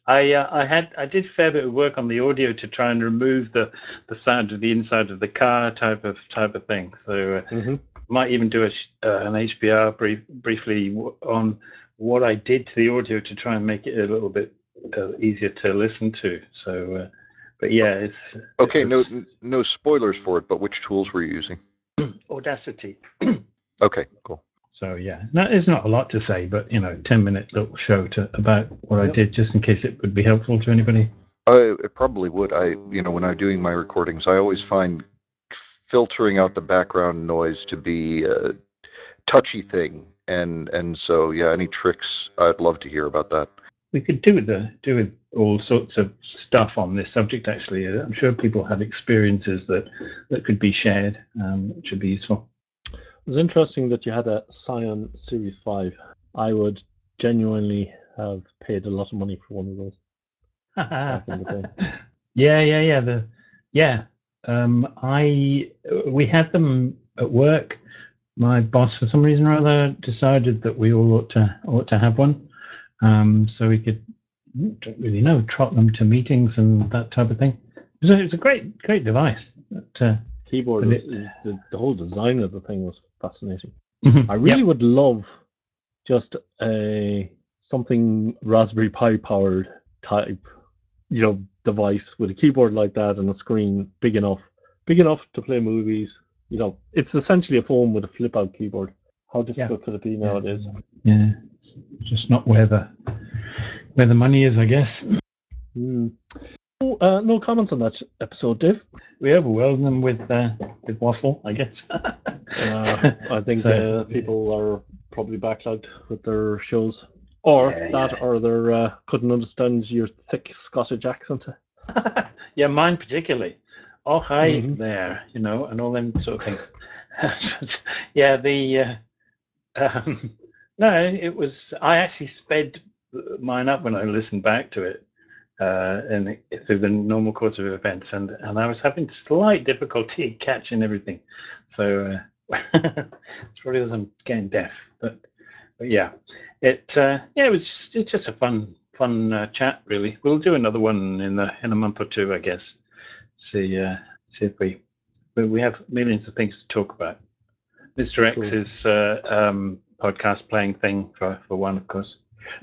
I uh, I had I did a fair bit of work on the audio to try and remove the, the sound of the inside of the car type of type of thing. So uh, Mm-hmm. might even do a uh, an H P R brief, briefly on what I did to the audio to try and make it a little bit uh, easier to listen to. So, uh, but yeah, it's Okay, it no was n- no spoilers for it, but which tools were you using? Audacity. Okay, cool. So yeah, no, there's not a lot to say, but you know, ten minute little show to about what I Yep. did, just in case it would be helpful to anybody. I it probably would. I you know when I'm doing my recordings, I always find filtering out the background noise to be a touchy thing, and and so yeah, any tricks, I'd love to hear about that. We could do with the do with all sorts of stuff on this subject. Actually, I'm sure people have experiences that that could be shared, um, which would be useful. It was interesting that you had a Scion Series five. I would genuinely have paid a lot of money for one of those back in the day. yeah, yeah, yeah. The yeah. Um, I we had them at work. My boss, for some reason or other, decided that we all ought to ought to have one, um, so we could don't really know trot them to meetings and that type of thing. It was a, it was a great great device. But, uh, Keyboard But was, it- was the, the whole design of the thing was fascinating. mhm, I really yep. would love just a something Raspberry Pi powered type, you know, device with a keyboard like that and a screen big enough, big enough to play movies. You know, it's essentially a phone with a flip out keyboard. How difficult could it be nowadays? Yeah, it's just not where the where the money is, I guess. Hmm. No, uh, no comments on that episode, Dave. We overwhelm them with uh, with waffle, I guess. Uh, I think So- uh, people are probably backlogged with their shows, or Yeah, that, yeah. or they uh, couldn't understand your thick Scottish accent. Yeah, mine particularly. Oh, hi Mhm. there, you know, and all them sort of things. yeah, the uh, um, no, it was. I actually sped mine up when I listened back to it, uh, and it, through the normal course of events, and and I was having slight difficulty catching everything. So uh, it's probably because I'm getting deaf, but, but yeah, it uh, yeah, it was just it's just a fun fun uh, chat. Really, we'll do another one in the in a month or two, I guess. See uh, see if we we we have millions of things to talk about. Mister Cool. X's uh, um, podcast playing thing for, for one, of course.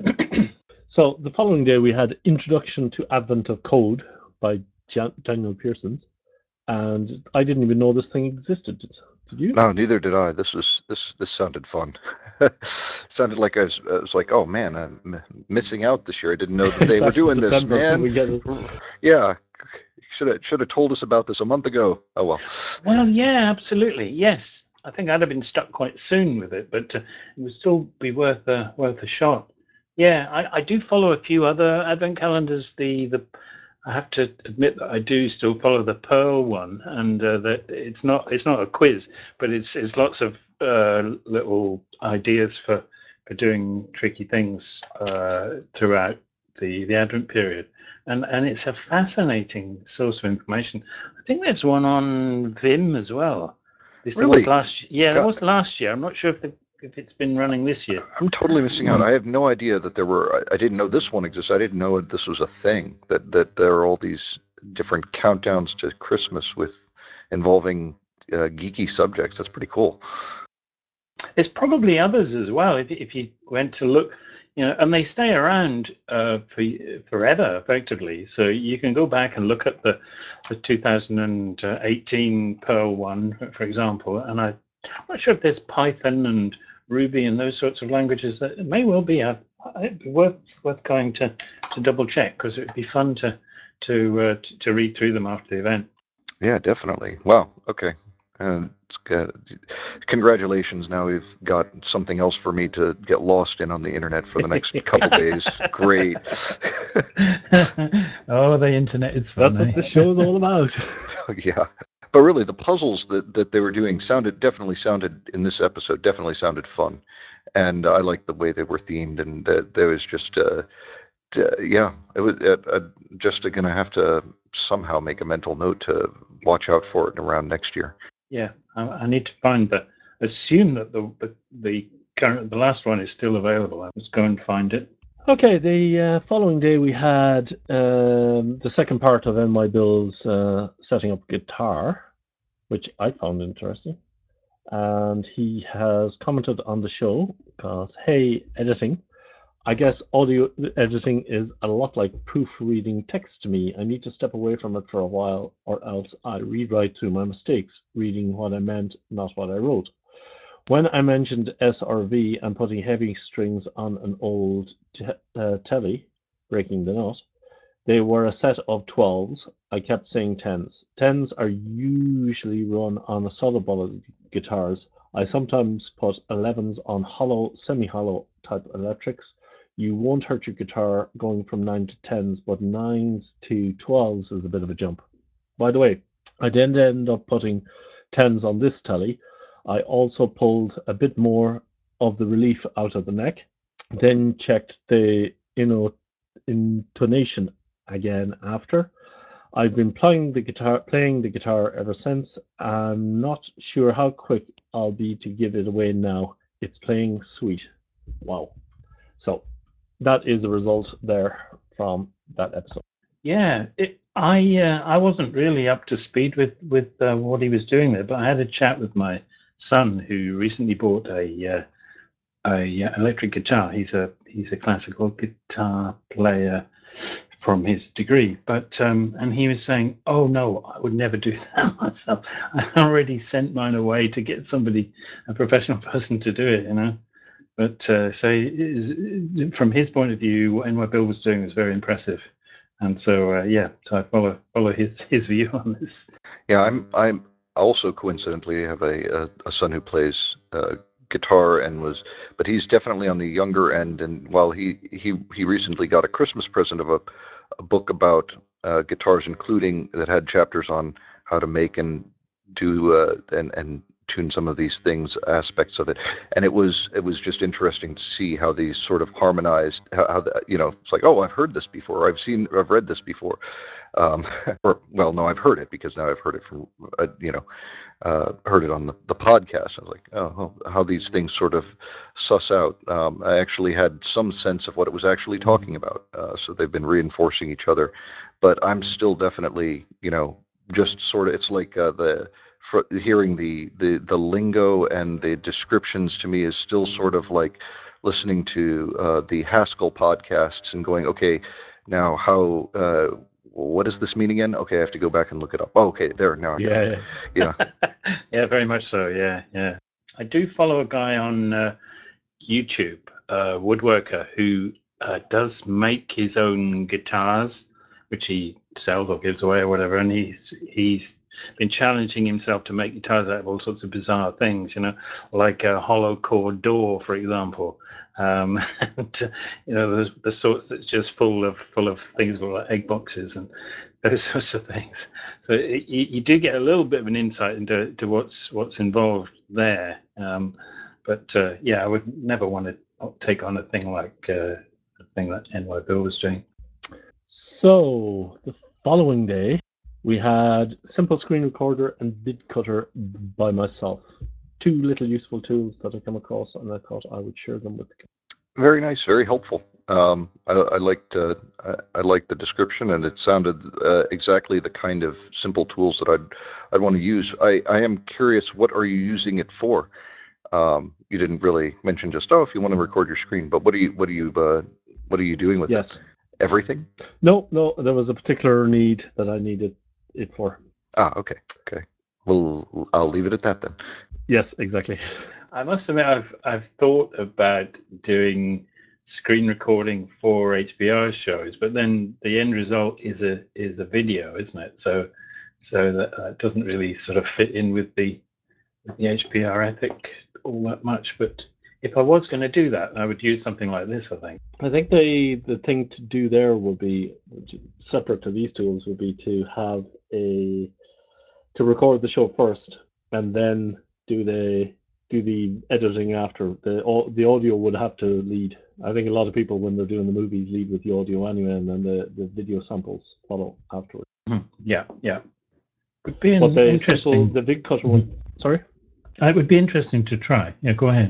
So the following day, we had Introduction to Advent of Code by Jan- Daniel Pearsons, and I didn't even know this thing existed. Did you? No, neither did I. This was this this sounded fun. Sounded like I was, I was like, oh man, I'm m- missing out this year. I didn't know that they It's were actually doing this, December when man. we get it. Yeah, should have should have told us about this a month ago. Oh well. Well, yeah, absolutely. Yes. I think I'd have been stuck quite soon with it, but uh, it would still be worth a, worth a shot. Yeah, I, I do follow a few other advent calendars. The, the I have to admit that I do still follow the Pearl one, and uh, that it's not it's not a quiz, but it's it's lots of uh, little ideas for for doing tricky things uh, throughout the the Advent period, and and it's a fascinating source of information. I think there's one on Vim as well. This there was Really? last yeah, there God. was last year. I'm not sure if the if it's been running this year. I'm totally missing out. I have no idea that there were. I, I didn't know this one existed. I didn't know this was a thing. That that there are all these different countdowns to Christmas with involving uh, geeky subjects. That's pretty cool. There's probably others as well. If if you went to look, you know, and they stay around uh, for forever, effectively. So you can go back and look at the the two thousand eighteen Perl one, for example. And I, I'm not sure if there's Python and Ruby and those sorts of languages. That it may well be. I, it'd be worth worth going to to double check, because it would be fun to to uh, to, to read through them after the event. Yeah, definitely. Wow. Okay. Uh, it's good. Congratulations. Now we've got something else for me to get lost in on the internet for the next couple days. Great. oh, the internet is fun. That's eh? what the show's all about. Yeah. But really, the puzzles that, that they were doing sounded definitely sounded in this episode definitely sounded fun, and I liked the way they were themed, and uh, there was just uh, d- yeah, it was uh, uh, just going to have to somehow make a mental note to watch out for it around next year. Yeah, I, I need to find that. Assume that the, the the current the last one is still available. I must go and find it. Okay, the uh, following day we had um, the second part of N Y Bill's uh, setting up guitar, which I found interesting. And he has commented on the show because, hey, editing. I guess audio editing is a lot like proofreading text to me. I need to step away from it for a while, or else I rewrite through my mistakes, reading what I meant, not what I wrote. When I mentioned S R V and putting heavy strings on an old te- uh, telly, breaking the note, they were a set of twelves. I kept saying tens. Tens are usually run on a solid bullet guitars. I sometimes put elevens on hollow, semi-hollow type electrics. You won't hurt your guitar going from nine to tens, but nines to twelves is a bit of a jump. By the way, I then end up putting tens on this telly. I also pulled a bit more of the relief out of the neck, then checked the you know intonation again after. I've been playing the guitar playing the guitar ever since. I'm not sure how quick I'll be to give it away now. It's playing sweet. Wow. So that is the result there from that episode. Yeah, it, I uh, I wasn't really up to speed with with uh, what he was doing there, but I had a chat with my son who recently bought a uh, a uh, electric guitar. He's a he's a classical guitar player from his degree, but um, and he was saying, "Oh no, I would never do that myself. I already sent mine away to get somebody, a professional person, to do it." You know. But uh, so it is- from his point of view, what N Y Bill was doing was very impressive. And so, uh, yeah, so I follow follow his his view on this. Yeah, I'm I'm also coincidentally have a a, a son who plays uh, guitar and was, but he's definitely on the younger end. And while he he he recently got a Christmas present of a, a book about uh, guitars, including that had chapters on how to make and do uh, and and tune some of these things, aspects of it. And it was it was just interesting to see how these sort of harmonized, how, how the, you know, it's like, oh, I've heard this before, I've seen, I've read this before. Um, or well, no, I've heard it because now I've heard it from, uh, you know, uh, heard it on the, the podcast. I was like, oh, how these things sort of suss out. Um, I actually had some sense of what it was actually talking about. Uh, so they've been reinforcing each other, but I'm still definitely, you know, just sort of, it's like uh, the, for hearing the, the, the lingo and the descriptions to me is still sort of like listening to uh, the Haskell podcasts and going, okay, now how, uh, what does this mean again? Okay, I have to go back and look it up. Oh, okay, there, now I get it. Yeah. Yeah. Yeah, very much so. Yeah, yeah. I do follow a guy on uh, YouTube, uh, woodworker, who uh, does make his own guitars, which he sells or gives away or whatever. And he's he's been challenging himself to make guitars out of all sorts of bizarre things, you know, like a hollow core door, for example. Um, and you know, the, the sorts that's just full of full of things like egg boxes and those sorts of things. So it, you, you do get a little bit of an insight into to what's what's involved there. Um, but uh, yeah, I would never want to take on a thing like uh, a thing that N Y Bill was doing. So the following day, we had Simple Screen Recorder and Bid Cutter by myself. Two little useful tools that I come across, and I thought I would share them with the. Very nice, very helpful. Um, I, I liked uh, I, I liked the description, and it sounded uh, exactly the kind of simple tools that I'd I'd want to use. I, I am curious, what are you using it for? Um, you didn't really mention just, oh, if you want to record your screen, but what are you what are you uh, what are you doing with Yes. it? Everything? No, no, there was a particular need that I needed it for. Ah, okay, okay. Well, I'll leave it at that then. Yes, exactly. I must admit, I've I've thought about doing screen recording for H P R shows, but then the end result is a is a video, isn't it? So so that, that doesn't really sort of fit in with the with the H P R ethic all that much. But if I was going to do that, I would use something like this, I think. I think the the thing to do there would be, separate to these tools, would be to have a to record the show first and then do the do the editing after. The the audio would have to lead. I think a lot of people, when they're doing the movies, lead with the audio anyway, and then the, the video samples follow afterwards. Mm-hmm. Yeah, yeah. Would be But the interesting. simple, the big cutter one. Sorry. It would be interesting to try. Yeah, go ahead.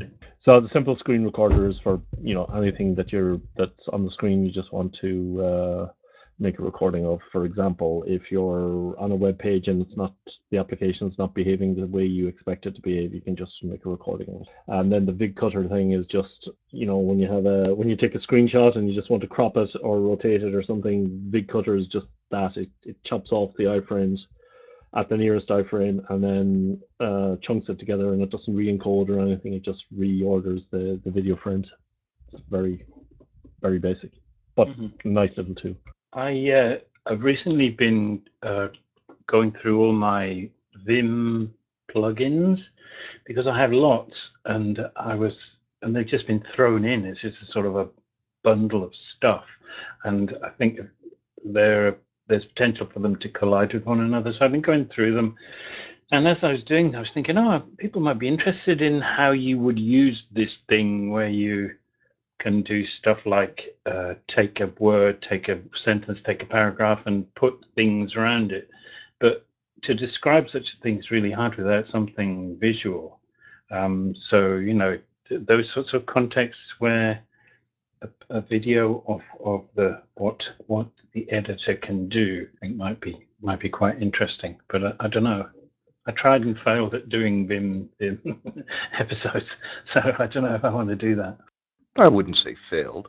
So the simple screen recorder is for, you know, anything that you're that's on the screen you just want to uh, make a recording of. For example, if you're on a web page and it's not the application's not behaving the way you expect it to behave, you can just make a recording of it. And then the VidCutter thing is just, you know, when you have a when you take a screenshot and you just want to crop it or rotate it or something, VidCutter is just that. It it chops off the iframes at the nearest iframe and then uh, chunks it together, and it doesn't re-encode or anything. It just reorders the, the video frames. It's very, very basic, but Mm-hmm. nice little tool. I uh, I've recently been uh, going through all my Vim plugins because I have lots, and I was and they've just been thrown in. It's just a sort of a bundle of stuff, and I think there there's potential for them to collide with one another. So I've been going through them, and as I was doing that, I was thinking, oh, people might be interested in how you would use this thing where you can do stuff like uh, take a word, take a sentence, take a paragraph, and put things around it. But to describe such a thing is really hard without something visual. Um, so, you know, th- those sorts of contexts where a, a video of, of the what what the editor can do, I think might be might be quite interesting. But I, I don't know. I tried and failed at doing Vim, Vim episodes, so I don't know if I want to do that. I wouldn't say failed.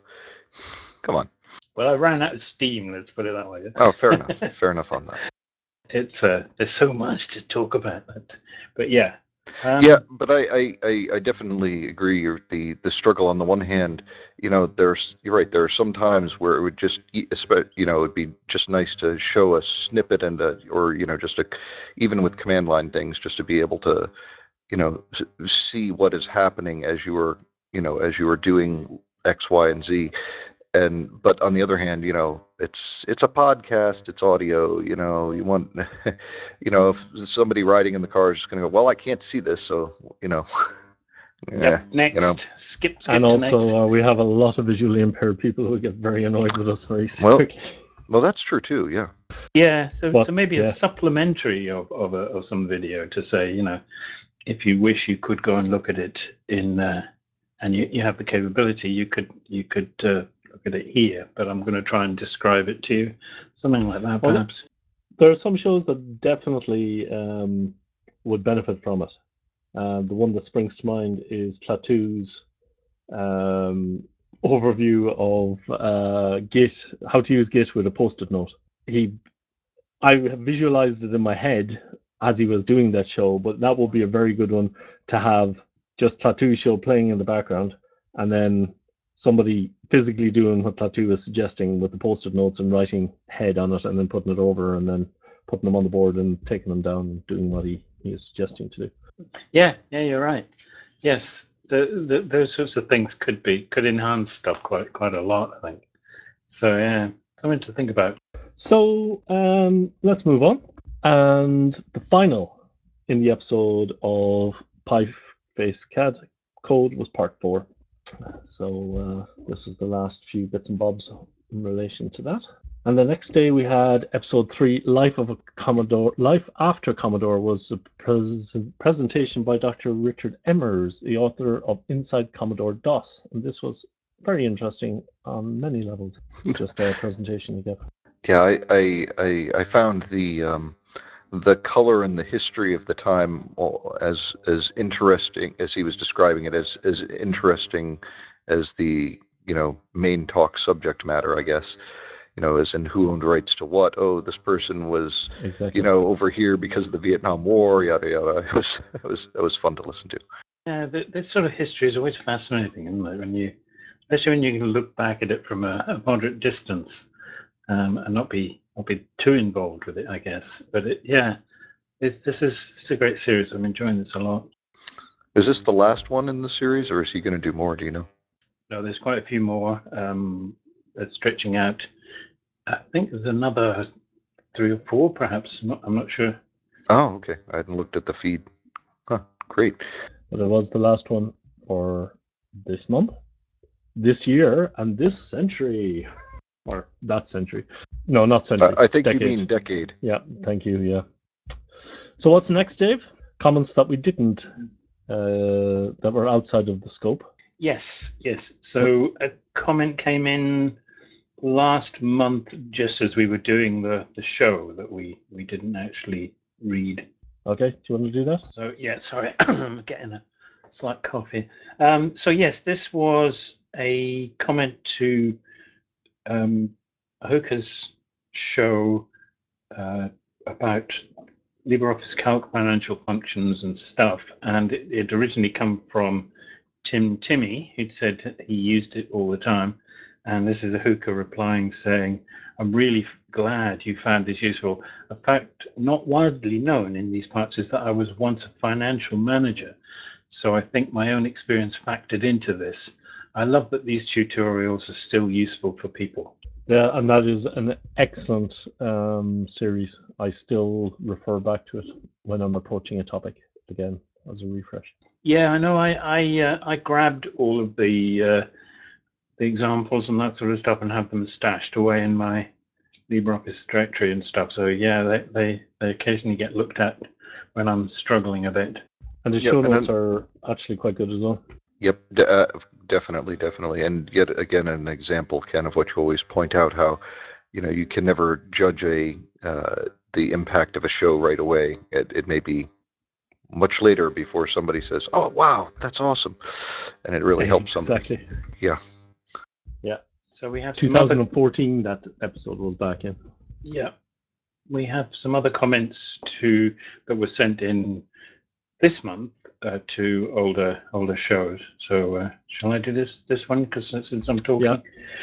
Come on. Well, I ran out of steam. Let's put it that way. Oh, fair enough. Fair enough on that. It's uh, there's so much to talk about that, but yeah, um, yeah, but I, I, I, I definitely agree. The the struggle on the one hand, you know, there's you're right. There are some times where it would just, you know, it'd be just nice to show a snippet and a, or you know, just a, even with command line things, just to be able to, you know, see what is happening as you were, you know, as you were doing X, Y, and Z. And but on the other hand, you know, it's it's a podcast, it's audio. You know, you want, you know, if somebody riding in the car is just going to go, well, I can't see this, so you know. Yep. eh, Next, you know. skip, skip And to also, next. uh, we have a lot of visually impaired people who get very annoyed with us very Well, quickly. well, that's true too. Yeah. Yeah. So, But, so maybe yeah. a supplementary of of, a, of some video to say, you know, if you wish, you could go and look at it in, uh, and you, you have the capability, you could you could uh, look at it here. But I'm going to try and describe it to you, something like that, Well, perhaps. There are some shows that definitely um, would benefit from it. Uh, the one that springs to mind is Klaatu's um, overview of uh, Git, how to use Git with a post-it note. He, I visualized it in my head as he was doing that show, but that would be a very good one to have just Klaatu's show playing in the background, and then somebody physically doing what Klaatu is suggesting with the post-it notes and writing head on it, and then putting it over, and then putting them on the board and taking them down and doing what he, he is suggesting to do. Yeah, yeah, you're right. Yes, the, the, those sorts of things could be could enhance stuff quite quite a lot, I think. So yeah, something to think about. So um, let's move on. And the final in the episode of Pie-Face Cad Code was part four. So uh, this is the last few bits and bobs in relation to that. And the next day we had episode three, Life of a Commodore. Life After Commodore was a pres- presentation by Doctor Richard Emmers, the author of Inside Commodore DOS. And this was very interesting on many levels. It's just a presentation you get. Yeah, I I I, I found the um, the color and the history of the time as as interesting as he was describing it, as as interesting as the, you know, main talk subject matter, I guess. You know, as in who owned rights to what. Oh, this person was, Exactly. you know, over here because of the Vietnam War, yada yada. It was it was it was fun to listen to. Yeah, the, this sort of history is always fascinating, isn't it? When you, especially when you can look back at it from a, a moderate distance, um, and not be not be too involved with it, I guess. But it, yeah, it's, this is it's a great series. I'm enjoying this a lot. Is this the last one in the series, or is he going to do more? Do you know? No, there's quite a few more um, that's stretching out. I think there's another three or four, perhaps. I'm not, I'm not sure. Oh, okay. I hadn't looked at the feed. Huh, great. But it was the last one for this month, this year, and this century. Or that century. No, not century. I, I think decade. you mean decade. Yeah, thank you, yeah. So what's next, Dave? Comments that we didn't uh, that were outside of the scope. Yes, yes. So a comment came in last month, just as we were doing the, the show, that we, we didn't actually read. Okay, do you want to do that? So yeah, sorry, I'm getting a slight cough here. Um, so yes, this was a comment to um, Hoka's show uh, about LibreOffice Calc financial functions and stuff, and it, it originally come from Tim Timmy, who'd said he used it all the time. And this is a Hoka replying saying, I'm really glad you found this useful. A fact not widely known in these parts is that I was once a financial manager, so I think my own experience factored into this. I love that these tutorials are still useful for people. Yeah, and that is an excellent um, series. I still refer back to it when I'm approaching a topic again as a refresh. Yeah, I know. I I uh, I grabbed all of the uh, the examples and that sort of stuff and have them stashed away in my LibreOffice directory and stuff. So yeah, they they, they occasionally get looked at when I'm struggling a bit. And the Yep, show and notes then- are actually quite good as well. Yep, de- uh, definitely, definitely. And yet again, an example, Ken, of what you always point out, how, you know, you can never judge a uh, the impact of a show right away. It, it may be much later before somebody says, "Oh, wow, that's awesome," and it really helps somebody. Exactly. Yeah. Yeah. So we have some other, twenty fourteen, that episode was back in. yeah, we have some other comments to that were sent in this month uh, to older older shows. So uh, shall I do this this one? Because since I'm talking.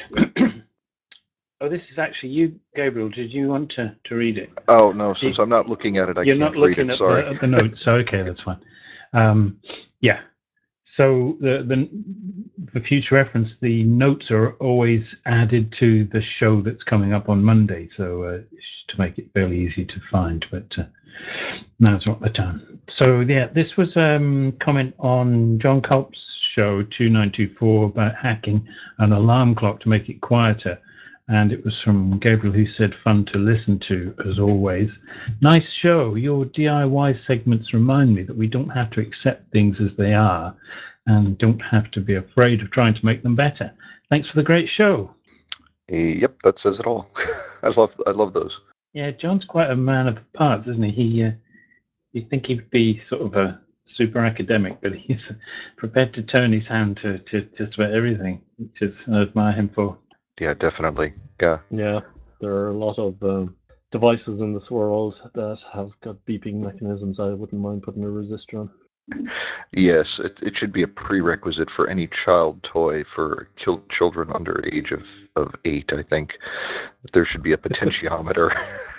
Oh, this is actually you, Gabriel. Did you want to, to read it? Oh no, since I'm not looking at it, I You're can't not looking read it. at Sorry. the, at the notes. So, okay, that's fine. Um, yeah. So the, the for future reference, the notes are always added to the show that's coming up on Monday, so uh, to make it fairly easy to find. But uh, now's not the time. So yeah, this was a um, comment on John Culp's show two nine two four about hacking an alarm clock to make it quieter. And it was from Gabriel, who said, fun to listen to, as always. Nice show. Your D I Y segments remind me that we don't have to accept things as they are and don't have to be afraid of trying to make them better. Thanks for the great show. Yep, that says it all. I love I love those. Yeah, John's quite a man of parts, isn't he? He uh, you'd think he'd be sort of a super academic, but he's prepared to turn his hand to, to just about everything, which is I admire him for. Yeah, definitely. Yeah. Yeah, there are a lot of um, devices in this world that have got beeping mechanisms. I wouldn't mind putting a resistor on. Yes, it, it should be a prerequisite for any child toy for kil- children under age of, of eight, I think. There should be a potentiometer.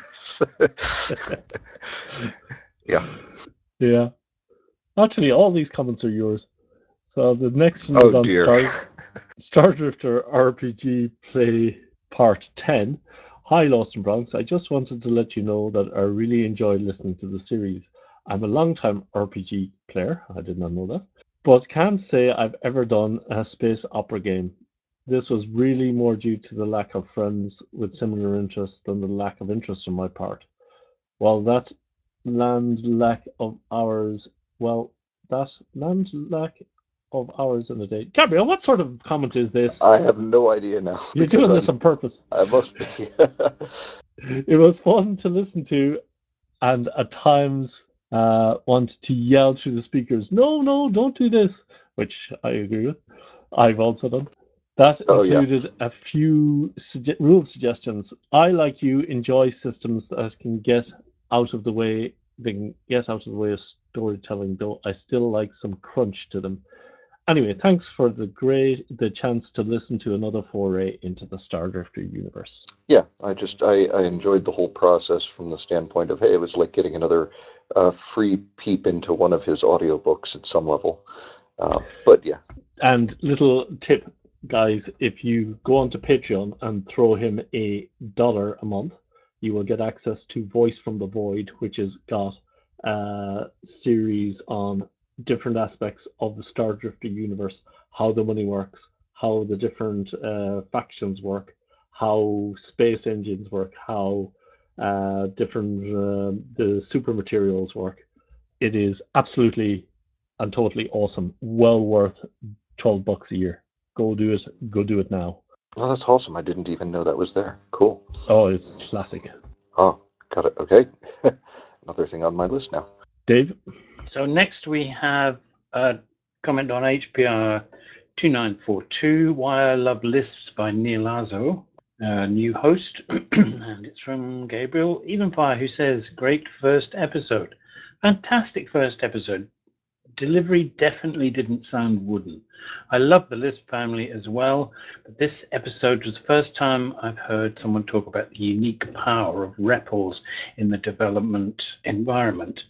Yeah. Yeah. Actually, all these comments are yours. So the next one is Oh on dear. Star, Star Drifter R P G Play Part ten. Hi, Lost in Bronx. I just wanted to let you know that I really enjoyed listening to the series. I'm a long-time R P G player. I did not know that. But can't say I've ever done a space opera game. This was really more due to the lack of friends with similar interests than the lack of interest on my part. While that land lack of hours, well, that land lack of hours in a day. Gabriel, what sort of comment is this? I have no idea now. You're because doing this I'm- on purpose. I must be. It was fun to listen to, and at times uh, want to yell through the speakers, no, no, don't do this, which I agree with. I've also done. That Oh, yeah. included a few suge- rule suggestions. I, like you, enjoy systems that can get out of the way, they can get out of the way of storytelling, though I still like some crunch to them. Anyway, thanks for the great the chance to listen to another foray into the Star Drifter universe. Yeah, I just I, I enjoyed the whole process from the standpoint of, hey, it was like getting another uh, free peep into one of his audiobooks at some level. Uh, but yeah. And little tip, guys, if you go onto Patreon and throw him a dollar a month, you will get access to Voice from the Void, which has got a series on different aspects of the Star Drifter universe, how the money works, how the different uh, factions work, how space engines work, how uh, different uh, the super materials work. It is absolutely and totally awesome. Well worth twelve bucks a year. Go do it. Go do it now. Oh, that's awesome. I didn't even know that was there. Cool. Oh, it's classic. Oh, got it. Okay. Another thing on my list now. Dave? So next we have a comment on H P R two nine four two, Why I Love Lisps by Neil Lazo, a new host, and it's from Gabriel Evenfire, who says, great first episode. Fantastic first episode. Delivery definitely didn't sound wooden. I love the Lisp family as well, but this episode was the first time I've heard someone talk about the unique power of R E P Ls in the development environment.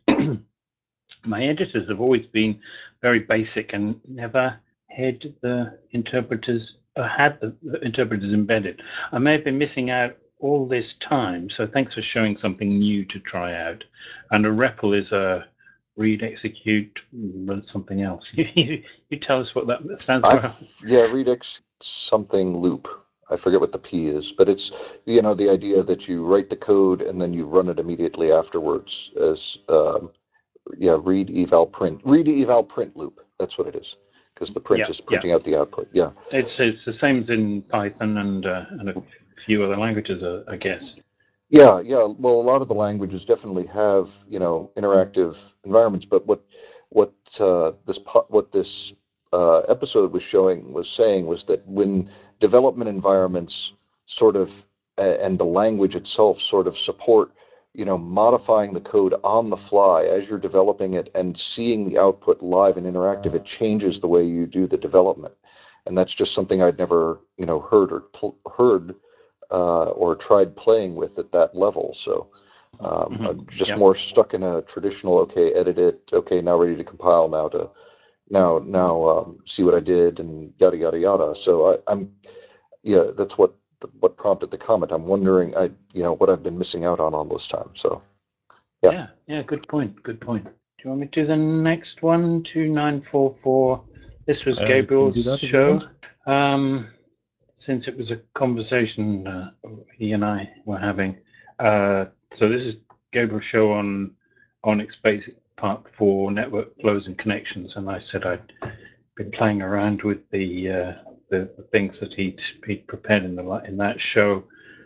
My editors have always been very basic and never had the interpreters uh, had the, the interpreters embedded. I may have been missing out all this time, so thanks for showing something new to try out. And a R E P L is a read, execute, something else. you, you tell us what that stands for. I, yeah, read ex something loop. I forget what the P is, but it's, you know, the idea that you write the code and then you run it immediately afterwards as, um, yeah, read eval print, read eval print loop. That's what it is, because the print Yeah, is printing yeah. out the output. Yeah, It's it's the same as in Python and uh, and a few other languages, uh, I guess. yeah, yeah. Well, a lot of the languages definitely have, you know, interactive environments, but what what uh, this po- what this uh, episode was showing was saying was that when development environments sort of a- and the language itself sort of support, you know, modifying the code on the fly as you're developing it and seeing the output live and interactive, it changes the way you do the development. And that's just something I'd never, you know, heard or pl- heard uh, or tried playing with at that level. So um, Mhm. I'm just Yep. more stuck in a traditional, okay, edit it, okay, now ready to compile, now to now now um, see what I did, and yada yada yada. So I, I'm yeah, that's what what prompted the comment. I'm wondering, I you know, what I've been missing out on all this time. So yeah, Yeah, yeah, good point, good point. Do you want me to do the next one? two nine four four. This was Uh, can you do Gabriel's that if you show. want? Um, since it was a conversation uh, he and I were having. Uh, so this is Gabriel's show on Onyx Basic Part Four, Network Flows and Connections, and I said I'd been playing around with the uh, the, the things that he'd he'd prepared in the in that show,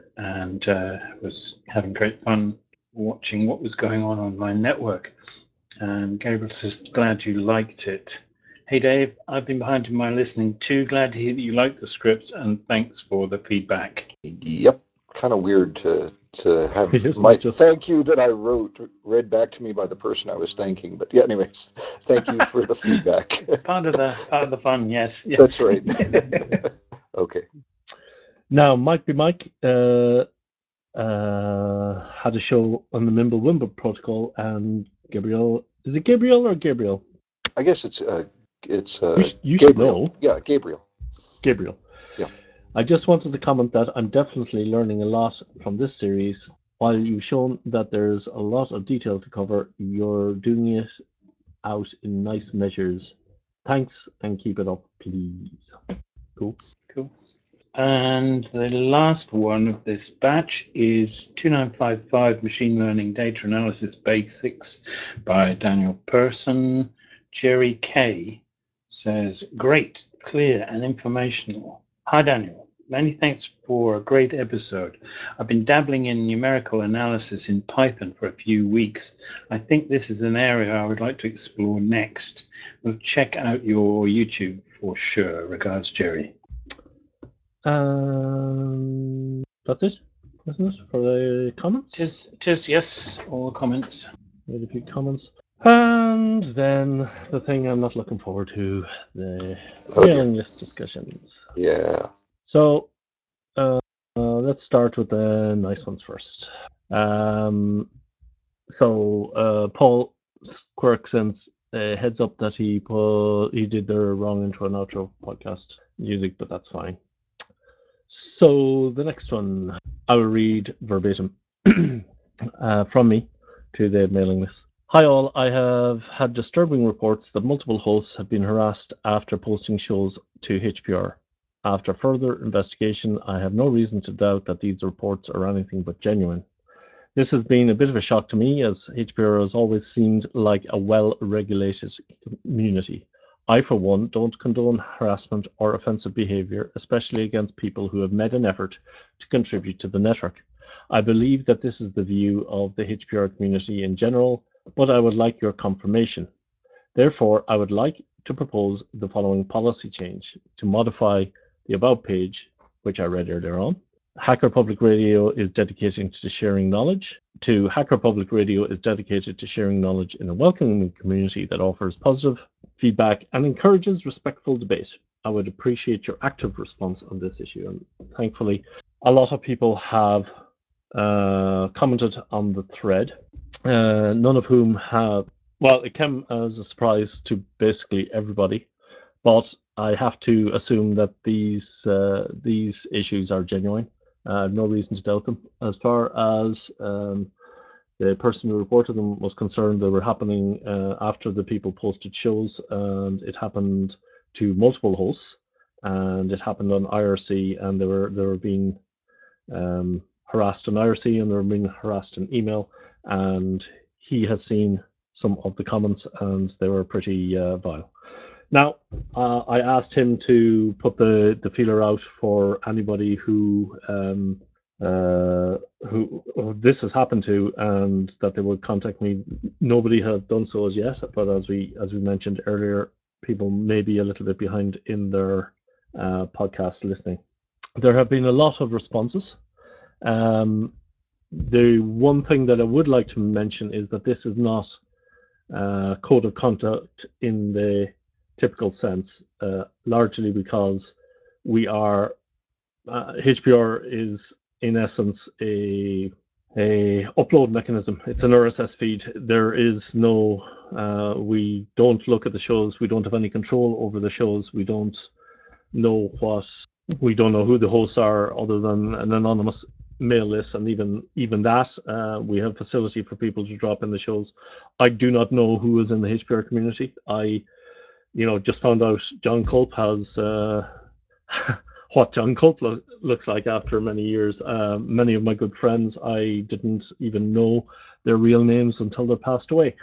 and uh, was having great fun watching what was going on on my network. And Gabriel says, glad you liked it. Hey Dave, I've been behind in my listening too. Glad to hear that you liked the scripts, and thanks for the feedback. yep, kind of weird to to have Isn't my it just- thank you that I wrote read back to me by the person I was thanking. But yeah, anyways, thank you for the feedback. It's part of the part of the fun, yes. yes. That's right. Okay. Now, Mike B. Mike uh, uh, had a show on the Mimblewimble protocol, and Gabriel, is it Gabriel or Gabriel? I guess it's uh, it's uh, You, sh- you should Gabriel. know. Yeah, Gabriel. Gabriel. Yeah. I just wanted to comment that I'm definitely learning a lot from this series. While you've shown that there's a lot of detail to cover, you're doing it out in nice measures. Thanks, and keep it up, please. Cool. Cool. And the last one of this batch is two nine five five Machine Learning Data Analysis Basics by Daniel Persson. Jerry K says, great, clear, and informational. Hi, Daniel. Many thanks for a great episode. I've been dabbling in numerical analysis in Python for a few weeks. I think this is an area I would like to explore next. We'll check out your YouTube for sure. Regards, Jerry. Um, that's it, isn't it, for the comments? Tis, tis, yes, all the comments. Made a few comments. And then the thing I'm not looking forward to, the Oh, dear. mailing list discussions. Yeah. So uh, uh, let's start with the nice ones first. Um, so uh, Paul Quirk sends a heads up that he put, he did the wrong intro and outro podcast music, but that's fine. So the next one, I will read verbatim uh, from me to the mailing list. Hi all, I have had disturbing reports that multiple hosts have been harassed after posting shows to H P R. After further investigation, I have no reason to doubt that these reports are anything but genuine. This has been a bit of a shock to me, as H P R has always seemed like a well-regulated community. I, for one, don't condone harassment or offensive behaviour, especially against people who have made an effort to contribute to the network. I believe that this is the view of the H P R community in general, but I would like your confirmation. Therefore, I would like to propose the following policy change to modify the About page, which I read earlier on. Hacker Public Radio is dedicated to sharing knowledge. To Hacker Public Radio is dedicated to sharing knowledge in a welcoming community that offers positive feedback and encourages respectful debate. I would appreciate your active response on this issue. And thankfully, a lot of people have uh, commented on the thread, uh, none of whom have, well, it came as a surprise to basically everybody, but I have to assume that these uh, these issues are genuine. I have no reason to doubt them. As far as um, the person who reported them was concerned, they were happening uh, after the people posted shows, and it happened to multiple hosts, and it happened on I R C, and they were they were being um, harassed on I R C, and they were being harassed in email, and he has seen some of the comments, and they were pretty uh, vile. Now, uh, I asked him to put the, the feeler out for anybody who um, uh, who, who this has happened to, and that they would contact me. Nobody has done so as yet, but as we as we mentioned earlier, people may be a little bit behind in their uh, podcast listening. There have been a lot of responses. Um, the one thing that I would like to mention is that this is not uh, code of conduct in the typical sense, uh, largely because we are uh, H P R is in essence a a upload mechanism. It's an R S S feed. There is no uh, we don't look at the shows. We don't have any control over the shows. We don't know what we don't know who the hosts are other than an anonymous mail list, and even even that uh, we have facility for people to drop in the shows. I do not know who is in the H P R community. I you know, just found out John Culp has uh, what John Culp lo- looks like after many years. Uh, many of my good friends, I didn't even know their real names until they passed away.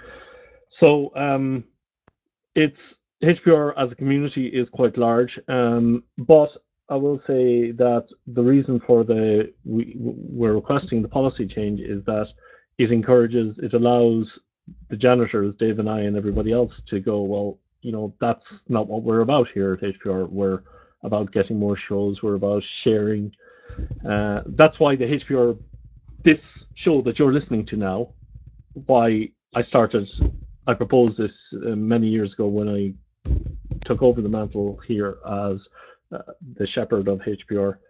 So um, it's H P R as a community is quite large, um, but I will say that the reason for the we, we're requesting the policy change is that it encourages, it allows the janitors, Dave and I, and everybody else to go, well, you know, that's not what we're about here at H P R. We're about getting more shows. We're about sharing. Uh, that's why the H P R, this show that you're listening to now, why I started, I proposed this uh, many years ago when I took over the mantle here as uh, the shepherd of H P R.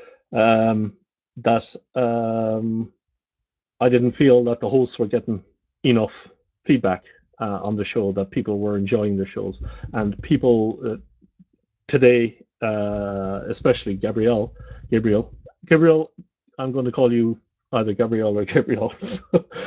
Um, that um, I didn't feel that the hosts were getting enough feedback uh, on the show, that people were enjoying the shows, and people uh, today, uh, especially Gabrielle, Gabriel, Gabriel, I'm going to call you either Gabrielle or Gabriel, so,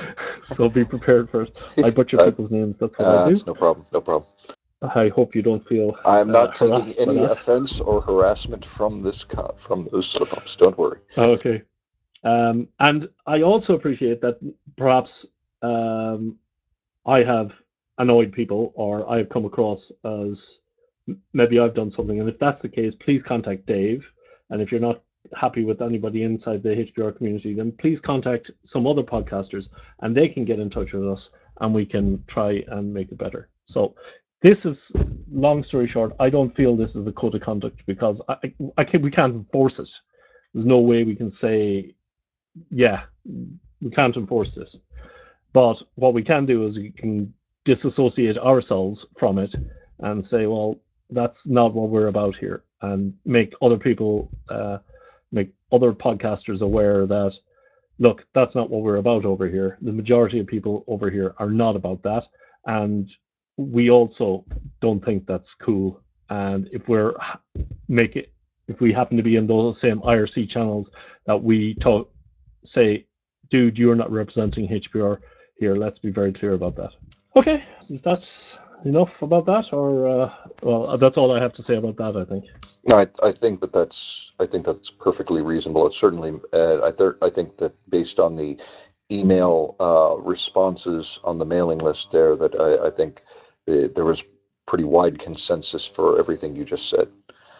so be prepared for it. I butcher Uh, people's names. That's what uh, I do. It's no problem. No problem. I hope you don't feel I'm uh, not taking harassed by any that. offense or harassment from this co- from those slip-ups. Don't worry. Okay. Um, and I also appreciate that perhaps um, I have annoyed people, or I have come across as maybe I've done something. And if that's the case, please contact Dave. And if you're not happy with anybody inside the H P R community, then please contact some other podcasters, and they can get in touch with us, and we can try and make it better. So this is, long story short, I don't feel this is a code of conduct because I, I can, we can't enforce it. There's no way we can say, yeah, we can't enforce this. But what we can do is we can disassociate ourselves from it and say, well, that's not what we're about here, and make other people, uh, make other podcasters aware that, look, that's not what we're about over here. The majority of people over here are not about that, and we also don't think that's cool. And if we're make it, if we happen to be in those same I R C channels that we talk, say, dude, you're not representing H P R here. Let's be very clear about that. Okay, is that enough about that, or uh, well, that's all I have to say about that, I think. No, I, I think that that's I think that's perfectly reasonable. It's certainly uh, I th- I think that based on the email uh, responses on the mailing list there, that I, I think the, there was pretty wide consensus for everything you just said.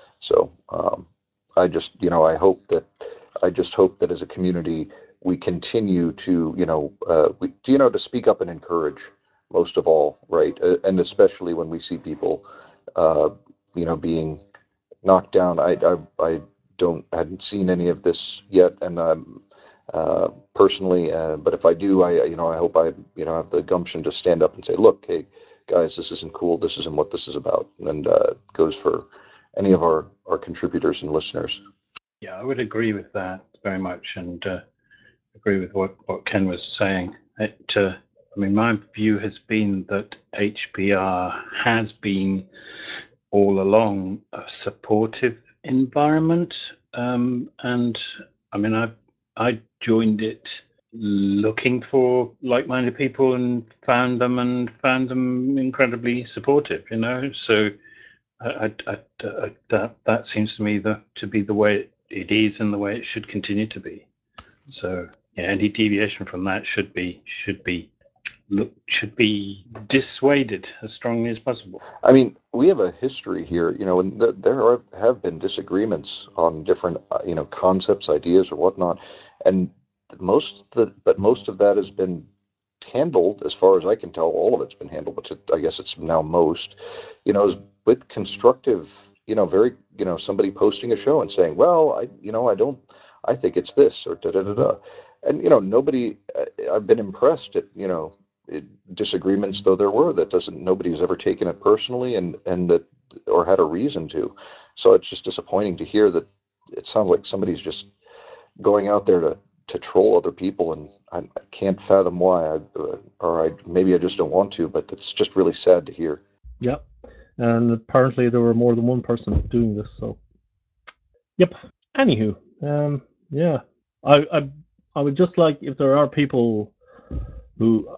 So um, I just, you know, I hope that I just hope that as a community we continue to, you know, uh, we, you know, to speak up and encourage most of all, right? Uh, and especially when we see people, uh, you know, being knocked down. I, I, I don't, hadn't seen any of this yet, and um, uh, personally, uh, but if I do, I, you know, I hope I, you know, have the gumption to stand up and say, look, hey, guys, this isn't cool. This isn't what this is about, and uh, goes for any of our our contributors and listeners. Yeah, I would agree with that very much, and uh, agree with what, what Ken was saying. It, uh, I mean, my view has been that H P R has been all along a supportive environment, um, and I mean, I I joined it looking for like-minded people and found them and found them incredibly supportive. You know, so I, I, I, I, that that seems to me the, to be the way it, it is and the way it should continue to be. So yeah, any deviation from that should be should be look should be dissuaded as strongly as possible. I mean, we have a history here, you know, and th- there are have been disagreements on different, uh, you know, concepts, ideas, or whatnot, and most the but most of that has been handled, as far as I can tell. All of it's been handled, but it, I guess it's now most, you know, is with constructive, you know, very, you know, somebody posting a show and saying, well, I, you know, I don't, I think it's this or da da da da, and you know, nobody, uh, I've been impressed at, you know, it, disagreements though there were, that doesn't, nobody's ever taken it personally, and and that, or had a reason to. So it's just disappointing to hear that it sounds like somebody's just going out there to to troll other people, and I, I can't fathom why. I, uh, or I maybe I just don't want to, but it's just really sad to hear. Yep. And apparently there were more than one person doing this. So, yep. Anywho, um, yeah, I, I, I would just like, if there are people who,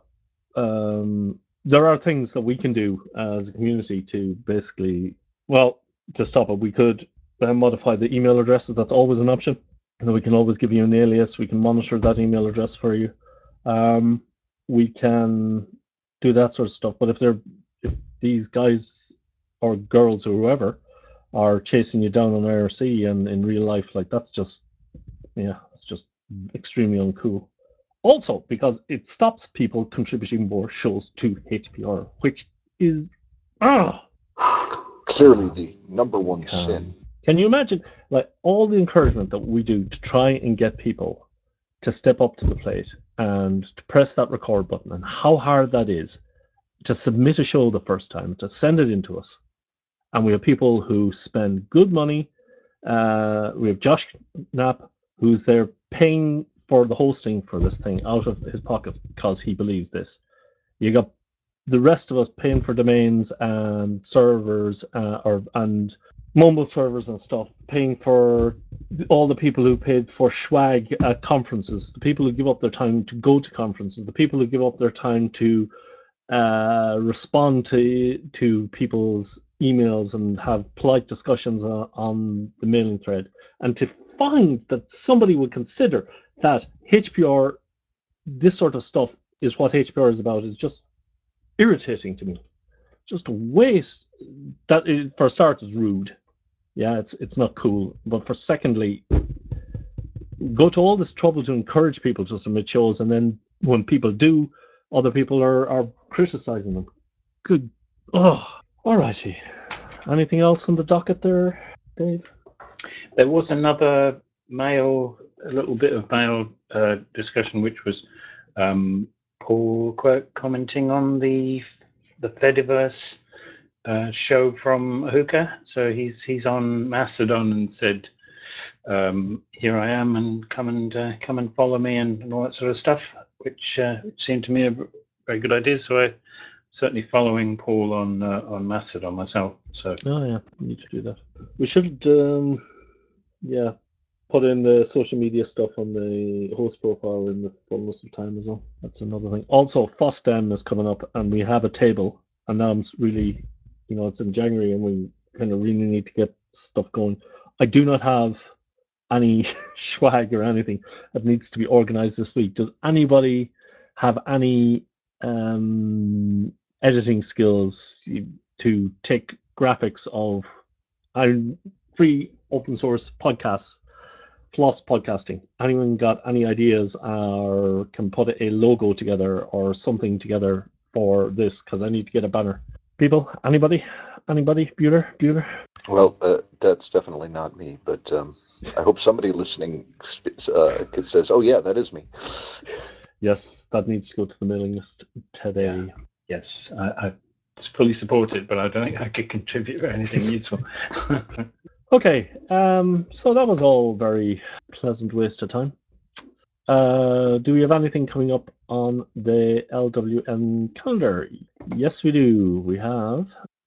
um, there are things that we can do as a community to basically, well, to stop it. We could uh, modify the email addresses. That's always an option. And we can always give you an alias. We can monitor that email address for you. Um, we can do that sort of stuff. But if they're, if these guys or girls or whoever are chasing you down on I R C and in real life, like, that's just, yeah, it's just extremely uncool. Also, because it stops people contributing more shows to H P R, which is, ah, Clearly the number one can, sin. Can you imagine, like, all the encouragement that we do to try and get people to step up to the plate and to press that record button, and how hard that is to submit a show the first time, to send it into us. And we have people who spend good money. Uh, we have Josh Knapp, who's there paying for the hosting for this thing out of his pocket because he believes this. You got the rest of us paying for domains and servers, uh, or and mobile servers and stuff, paying for all the people who paid for swag at conferences, the people who give up their time to go to conferences, the people who give up their time to uh, respond to to people's emails and have polite discussions on, on the mailing thread, and to find that somebody would consider that H P R, this sort of stuff, is what H P R is about, is just irritating to me. Just a waste. That is, for a start, is rude. Yeah, it's it's not cool. But for secondly, go to all this trouble to encourage people to submit shows, and then when people do, other people are, are criticizing them. Good. Oh, alrighty. Anything else on the docket there, Dave? There was another mail, a little bit of mail uh, discussion, which was um, Paul Quirk commenting on the the Fediverse uh, show from Ahuka. So he's he's on Mastodon and said, um, "Here I am, and come and uh, come and follow me," and, and all that sort of stuff, which, uh, which seemed to me a very good idea. So I certainly following Paul on uh, on Mastodon myself. So oh yeah, we need to do that. We should, um, yeah, put in the social media stuff on the host profile in the fullness of time as well. That's another thing. Also, FOSDEM is coming up, and we have a table. And now I'm really, you know, it's in January, and we kind of really need to get stuff going. I do not have any swag or anything that needs to be organized this week. Does anybody have any um, editing skills? to take graphics of uh, free open source podcasts, Floss Podcasting. Anyone got any ideas or can put a logo together or something together for this? Because I need to get a banner. People, anybody? Anybody? Bueller? Bueller? Well, uh, that's definitely not me, but um, I hope somebody listening uh, says, "Oh yeah, that is me." Yes, that needs to go to the mailing list today. Yeah. Yes, I, I fully support it, but I don't think I could contribute anything useful. Okay, um, so that was all very pleasant waste of time. Uh, do we have anything coming up on the L W N calendar? Yes, we do. We have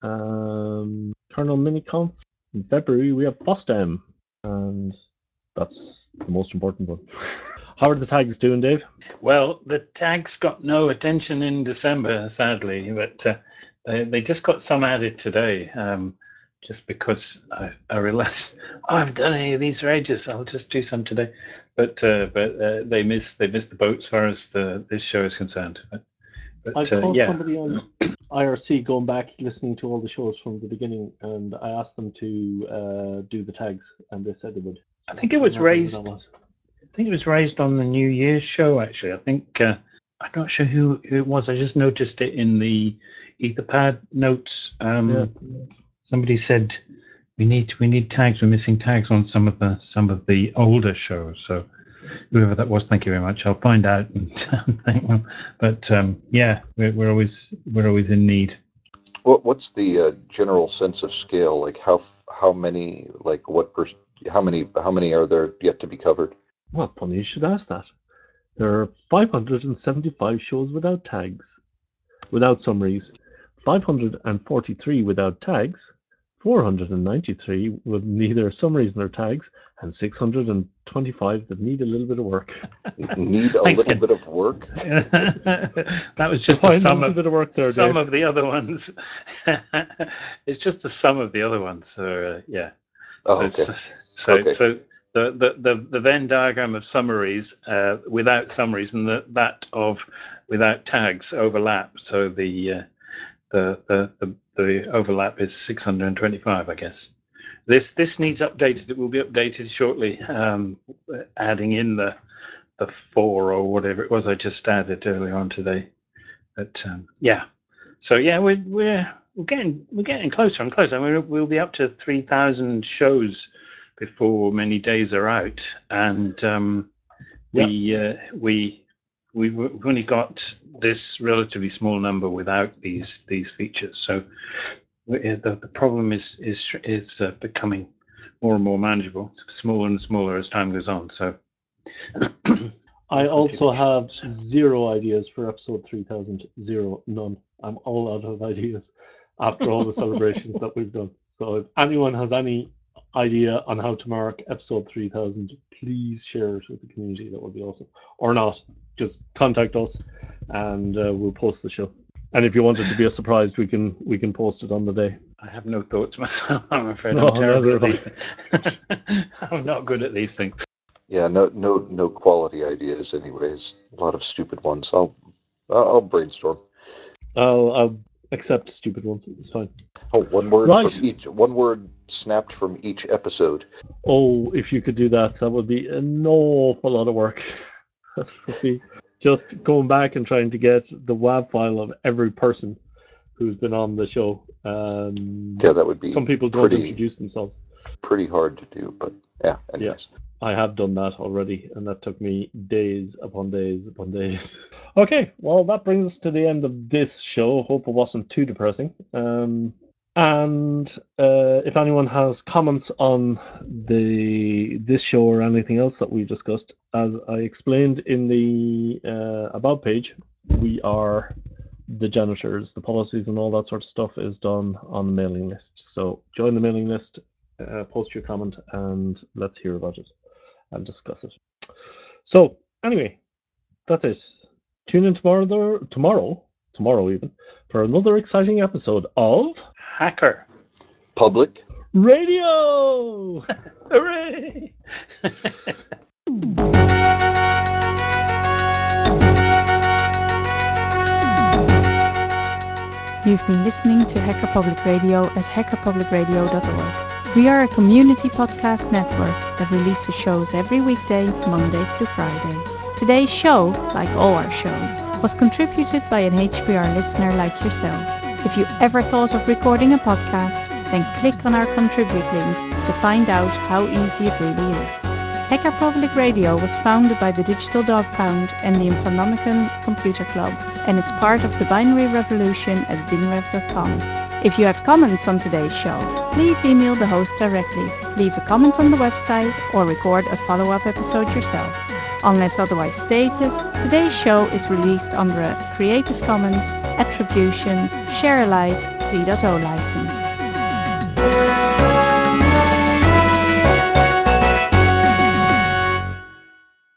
um, Kernel MiniConf. In February, we have FOSDEM, and that's the most important one. How are the tags doing, Dave? Well, the tags got no attention in December, sadly, but uh, they, they just got some added today. Um, just because I, I realized oh, I haven't done any of these for ages, I'll just do some today. But uh, but uh, they missed they missed the boat as far as the this show is concerned. But, but I uh, called yeah, somebody on I R C going back, listening to all the shows from the beginning, and I asked them to uh, do the tags, and they said they would. I think it was Remember when raised. that was. I think it was raised on the New Year's show. Actually, I think uh, I'm not sure who, who it was. I just noticed it in the Etherpad notes. Um, Yeah. Somebody said we need we need tags. We're missing tags on some of the some of the older shows. So whoever that was, thank you very much. I'll find out and thank them. But um, yeah, we're, we're always we're always in need. What what's the uh, general sense of scale? Like how how many like what per, how many how many are there yet to be covered? Well, funny you should ask that. There are five hundred seventy-five shows without tags, without summaries, five hundred forty-three without tags, four hundred ninety-three with neither summaries nor tags, and six hundred twenty-five that need a little bit of work. Need a Thanks, little Ken. bit of work. That was just the Find a sum little of bit of work there, some Dave. of the other ones. It's just the sum of the other ones. So uh, yeah. Oh, So okay. so so, Okay. so the, the, the, the Venn diagram of summaries uh, without summaries and the, that of without tags overlap. So the uh, the, the the the overlap is six hundred twenty-five, I guess. This this needs updated. It will be updated shortly, um, adding in the the four or whatever it was I just added earlier on today. But um, yeah, so yeah, we're we're we're getting we're getting closer and closer. I mean, we'll be up to three thousand shows before many days are out, and um, we uh, we we've only got this relatively small number without these these features. So the the problem is is is uh, becoming more and more manageable, smaller and smaller as time goes on. So. I also have zero ideas for episode three thousand. Zero. None. I'm all out of ideas after all the celebrations that we've done. So if anyone has any idea on how to mark episode three thousand, please share it with the community. That would be awesome. Or not. Just contact us and uh, we'll post the show. And if you want it to be a surprise, we can we can post it on the day. I have no thoughts myself. I'm afraid No, I'm terrible neither at have these things. I'm not good at these things. Yeah, no no no quality ideas anyways. A lot of stupid ones. I'll I'll brainstorm. I'll, I'll accept stupid ones. It's fine. Oh, one word Right. from each. One word snapped from each episode. Oh, if you could do that, that would be an awful lot of work. That would be just going back and trying to get the W A V file of every person who's been on the show. Um, Yeah, that would be some people don't pretty introduce themselves. pretty hard to do, but yeah. Anyways. Yeah. I have done that already, and that took me days upon days upon days. Okay, well, that brings us to the end of this show. Hope it wasn't too depressing. Um, and uh, if anyone has comments on the this show or anything else that we discussed, as I explained in the uh, About page, we are the janitors. The policies and all that sort of stuff is done on the mailing list. So join the mailing list, uh, post your comment, and let's hear about it and discuss it. So anyway, that's it. Tune in tomorrow, tomorrow, tomorrow even, for another exciting episode of Hacker Public Radio. Hooray! You've been listening to Hacker Public Radio at hacker public radio dot org. We are a community podcast network that releases shows every weekday, Monday through Friday. Today's show, like all our shows, was contributed by an H P R listener like yourself. If you ever thought of recording a podcast, then click on our contribute link to find out how easy it really is. Hacker Public Radio was founded by the Digital Dog Pound and the Infonomicon Computer Club and is part of the binary revolution at binrev dot com. If you have comments on today's show, please email the host directly, leave a comment on the website, or record a follow-up episode yourself. Unless otherwise stated, today's show is released under a Creative Commons Attribution Share Alike three point oh license.